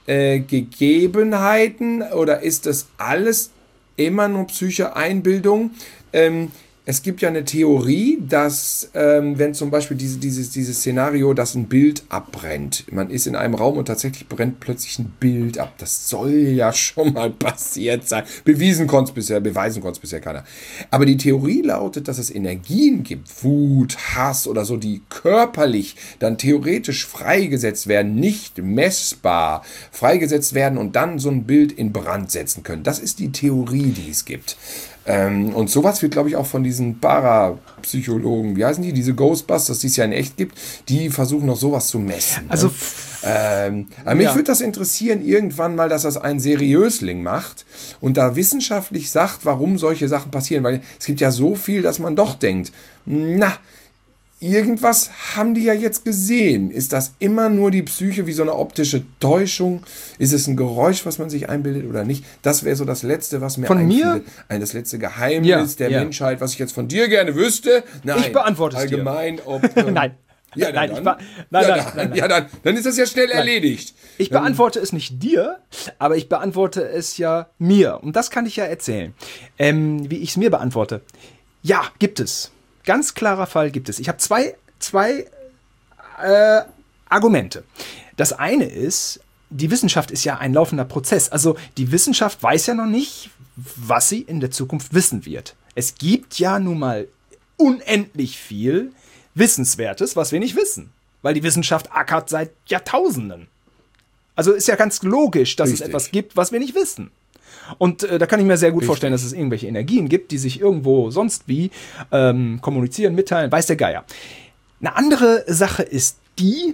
äh, Gegebenheiten oder ist das alles immer nur psychische Einbildung? Ähm, Es gibt ja eine Theorie, dass ähm, wenn zum Beispiel diese, dieses, dieses Szenario, dass ein Bild abbrennt, man ist in einem Raum und tatsächlich brennt plötzlich ein Bild ab. Das soll ja schon mal passiert sein. Bewiesen konnte es bisher, beweisen konnte es bisher keiner. Aber die Theorie lautet, dass es Energien gibt, Wut, Hass oder so, die körperlich dann theoretisch freigesetzt werden, nicht messbar freigesetzt werden und dann so ein Bild in Brand setzen können. Das ist die Theorie, die es gibt. Ähm, und sowas wird, glaube ich, auch von diesen Parapsychologen, wie heißen die, diese Ghostbusters, die es ja in echt gibt, die versuchen noch sowas zu messen. Also, ne? ähm, aber mich ja. würde das interessieren, irgendwann mal, dass das ein Seriösling macht und da wissenschaftlich sagt, warum solche Sachen passieren, weil es gibt ja so viel, dass man doch denkt, na, irgendwas haben die ja jetzt gesehen. Ist das immer nur die Psyche wie so eine optische Täuschung? Ist es ein Geräusch, was man sich einbildet oder nicht? Das wäre so das Letzte, was mir von einfiel. mir? Ein, das letzte Geheimnis Ja, der ja. Menschheit, was ich jetzt von dir gerne wüsste. Nein, Ich beantworte es allgemein, ob... Ähm, Nein. Ja, Nein, dann, ich be- nein, ja, nein, dann, nein, nein. ja, dann, dann ist das ja schnell erledigt. Ich beantworte es nicht dir, aber ich beantworte es ja mir. Und das kann ich ja erzählen. Ähm, wie ich es mir beantworte. Ja, gibt es. Ganz klarer Fall gibt es. Ich habe zwei, zwei äh, Argumente. Das eine ist, die Wissenschaft ist ja ein laufender Prozess. Also die Wissenschaft weiß ja noch nicht, was sie in der Zukunft wissen wird. Es gibt ja nun mal unendlich viel Wissenswertes, was wir nicht wissen. Weil die Wissenschaft ackert seit Jahrtausenden. Also ist ja ganz logisch, dass Richtig. es etwas gibt, was wir nicht wissen. Und äh, da kann ich mir sehr gut Richtig. vorstellen, dass es irgendwelche Energien gibt, die sich irgendwo sonst wie ähm, kommunizieren, mitteilen, weiß der Geier. Eine andere Sache ist die,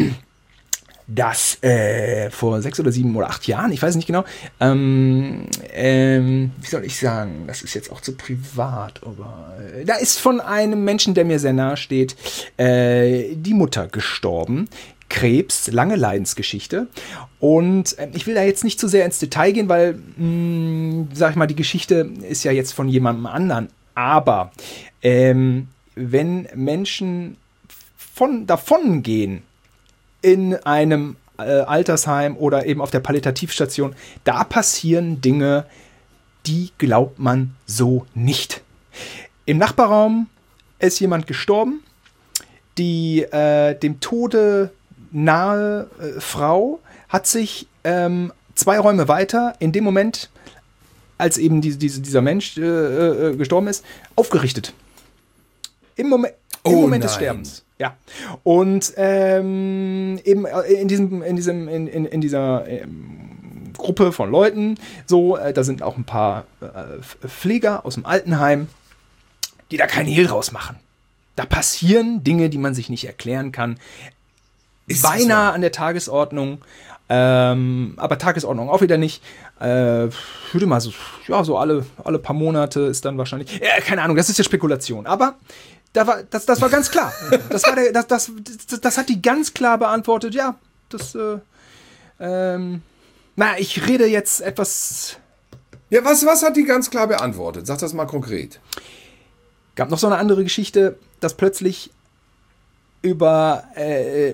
dass äh, vor sechs oder sieben oder acht Jahren, ich weiß nicht genau, ähm, ähm, wie soll ich sagen, das ist jetzt auch zu privat, aber äh, da ist von einem Menschen, der mir sehr nahe steht, äh, die Mutter gestorben. Krebs, lange Leidensgeschichte. Und äh, ich will da jetzt nicht zu sehr ins Detail gehen, weil, mh, sag ich mal, die Geschichte ist ja jetzt von jemandem anderen. Aber ähm, wenn Menschen von, davon gehen in einem äh, Altersheim oder eben auf der Palliativstation, da passieren Dinge, die glaubt man so nicht. Im Nachbarraum ist jemand gestorben, die äh, dem Tode nahe äh, Frau hat sich ähm, zwei Räume weiter, in dem Moment, als eben die, diese, dieser Mensch äh, äh, gestorben ist, aufgerichtet. Im Moment, im Oh Moment des nein. Sterbens. Ja. Und ähm, eben in diesem, in diesem, in, in, in dieser ähm, Gruppe von Leuten, so, äh, da sind auch ein paar äh, Pfleger aus dem Altenheim, die da keinen Hehl draus machen. Da passieren Dinge, die man sich nicht erklären kann. Ist das Beinahe so? an der Tagesordnung, ähm, aber Tagesordnung auch wieder nicht. Äh, ich würde mal so, ja, so alle, alle paar Monate ist dann wahrscheinlich, äh, keine Ahnung, das ist ja Spekulation, aber da war, das, das war ganz klar. Das, war der, das, das, das, das hat die ganz klar beantwortet, ja, das, äh, ähm, na, ich rede jetzt etwas, Ja, was, was hat die ganz klar beantwortet? Sag das mal konkret. gab noch so eine andere Geschichte, dass plötzlich über, äh,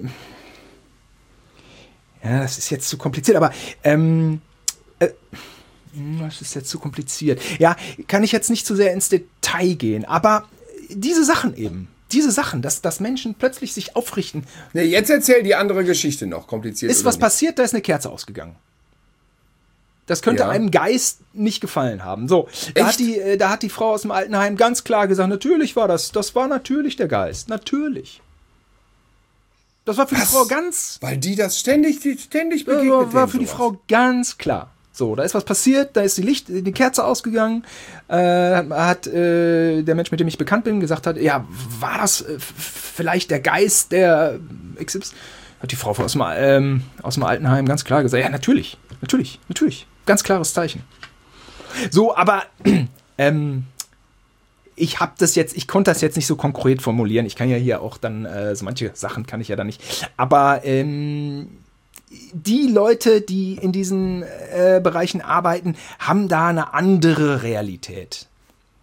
ja, das ist jetzt zu kompliziert, aber, ähm, äh, das ist jetzt zu kompliziert. Ja, kann ich jetzt nicht zu sehr ins Detail gehen, aber diese Sachen eben, diese Sachen, dass, dass Menschen plötzlich sich aufrichten, Nee, jetzt erzähl die andere Geschichte noch, kompliziert ist oder was nicht. passiert, da ist eine Kerze ausgegangen. Das könnte Ja. einem Geist nicht gefallen haben. So, da Echt? hat, die, äh, da hat die Frau aus dem Altenheim ganz klar gesagt, natürlich war das, das war natürlich der Geist, natürlich. Das war für Was? die Frau ganz, Weil die das ständig, die ständig das begegnet war, war denen für die sowas. Frau ganz klar. So, da ist was passiert, da ist die Licht, die Kerze ausgegangen, äh, hat, hat äh, der Mensch, mit dem ich bekannt bin, gesagt hat, ja, war das äh, f- vielleicht der Geist der X Y? Hat die Frau aus dem, ähm, aus dem Altenheim ganz klar gesagt, ja, natürlich, natürlich, natürlich, ganz klares Zeichen. So, aber ähm, ich habe das jetzt, ich konnte das jetzt nicht so konkret formulieren. Ich kann ja hier auch dann, äh, so manche Sachen kann ich ja dann nicht. Aber ähm, die Leute, die in diesen äh, Bereichen arbeiten, haben da eine andere Realität.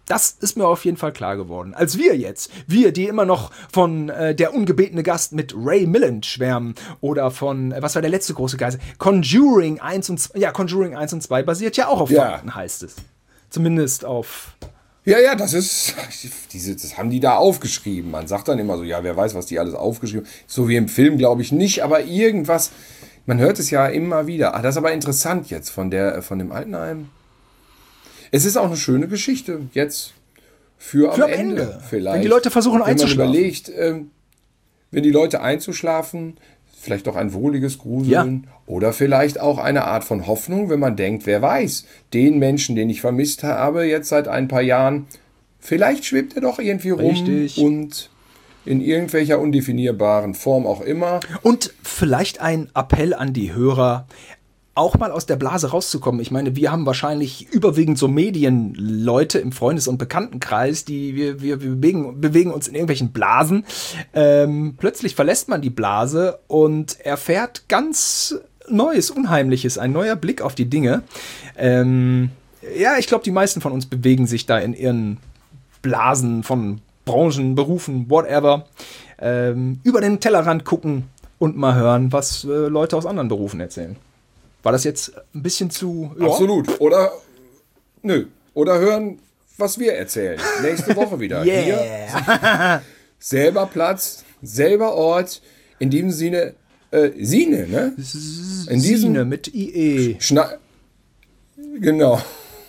Das ist mir auf jeden Fall klar geworden. Als wir jetzt, wir, die immer noch von äh, der ungebetene Gast mit Ray Milland schwärmen oder von, äh, was war der letzte große Geist? Conjuring eins und zwei, ja, Conjuring eins und zwei basiert ja auch auf Ja. Fakten, heißt es. Zumindest auf... Ja, ja, das ist, diese, das haben die da aufgeschrieben. Man sagt dann immer so, ja, wer weiß, was die alles aufgeschrieben haben. So wie im Film, glaube ich nicht, aber irgendwas, man hört es ja immer wieder. Ah, das ist aber interessant jetzt von, der, von dem Altenheim. Es ist auch eine schöne Geschichte jetzt für, Für am am Ende, Ende. vielleicht. Wenn die Leute versuchen Wenn man einzuschlafen. überlegt, ähm, wenn die Leute einzuschlafen, vielleicht auch ein wohliges Gruseln oder vielleicht auch eine Art von Hoffnung, wenn man denkt, wer weiß, den Menschen, den ich vermisst habe, jetzt seit ein paar Jahren, vielleicht schwebt er doch irgendwie rum Richtig. und in irgendwelcher undefinierbaren Form auch immer. Und vielleicht ein Appell an die Hörer, auch mal aus der Blase rauszukommen. Ich meine, wir haben wahrscheinlich überwiegend so Medienleute im Freundes- und Bekanntenkreis, die wir, wir, wir bewegen, bewegen uns in irgendwelchen Blasen. Ähm, plötzlich verlässt man die Blase und erfährt ganz Neues, Unheimliches, ein neuer Blick auf die Dinge. Ähm, ja, ich glaube, die meisten von uns bewegen sich da in ihren Blasen von Branchen, Berufen, whatever. Ähm, über den Tellerrand gucken und mal hören, was äh, Leute aus anderen Berufen erzählen. War das jetzt ein bisschen zu... Ja? Absolut. Oder, nö, oder hören, was wir erzählen. Nächste Woche wieder. Yeah. Hier, selber Platz, selber Ort. In diesem Sinne, äh, Sine, ne? In diesem Sine mit I E. Schna genau.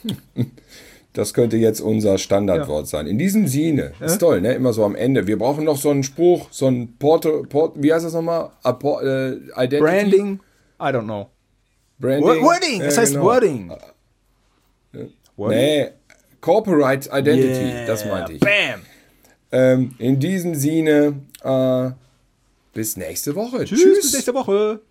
Das könnte jetzt unser Standardwort sein. In diesem Sinne. Ist toll, ne? Immer so am Ende. Wir brauchen noch so einen Spruch, so ein Porto, Port, wie heißt das nochmal? Apor, äh, Identity? Branding? I don't know. Branding? Wording, das Ja, heißt genau. Wording. Wording? Nee, Corporate Identity, Yeah. das meinte ich. Bam. Ähm, in diesem Sinne, äh, bis nächste Woche. Tschüss, bis nächste Woche.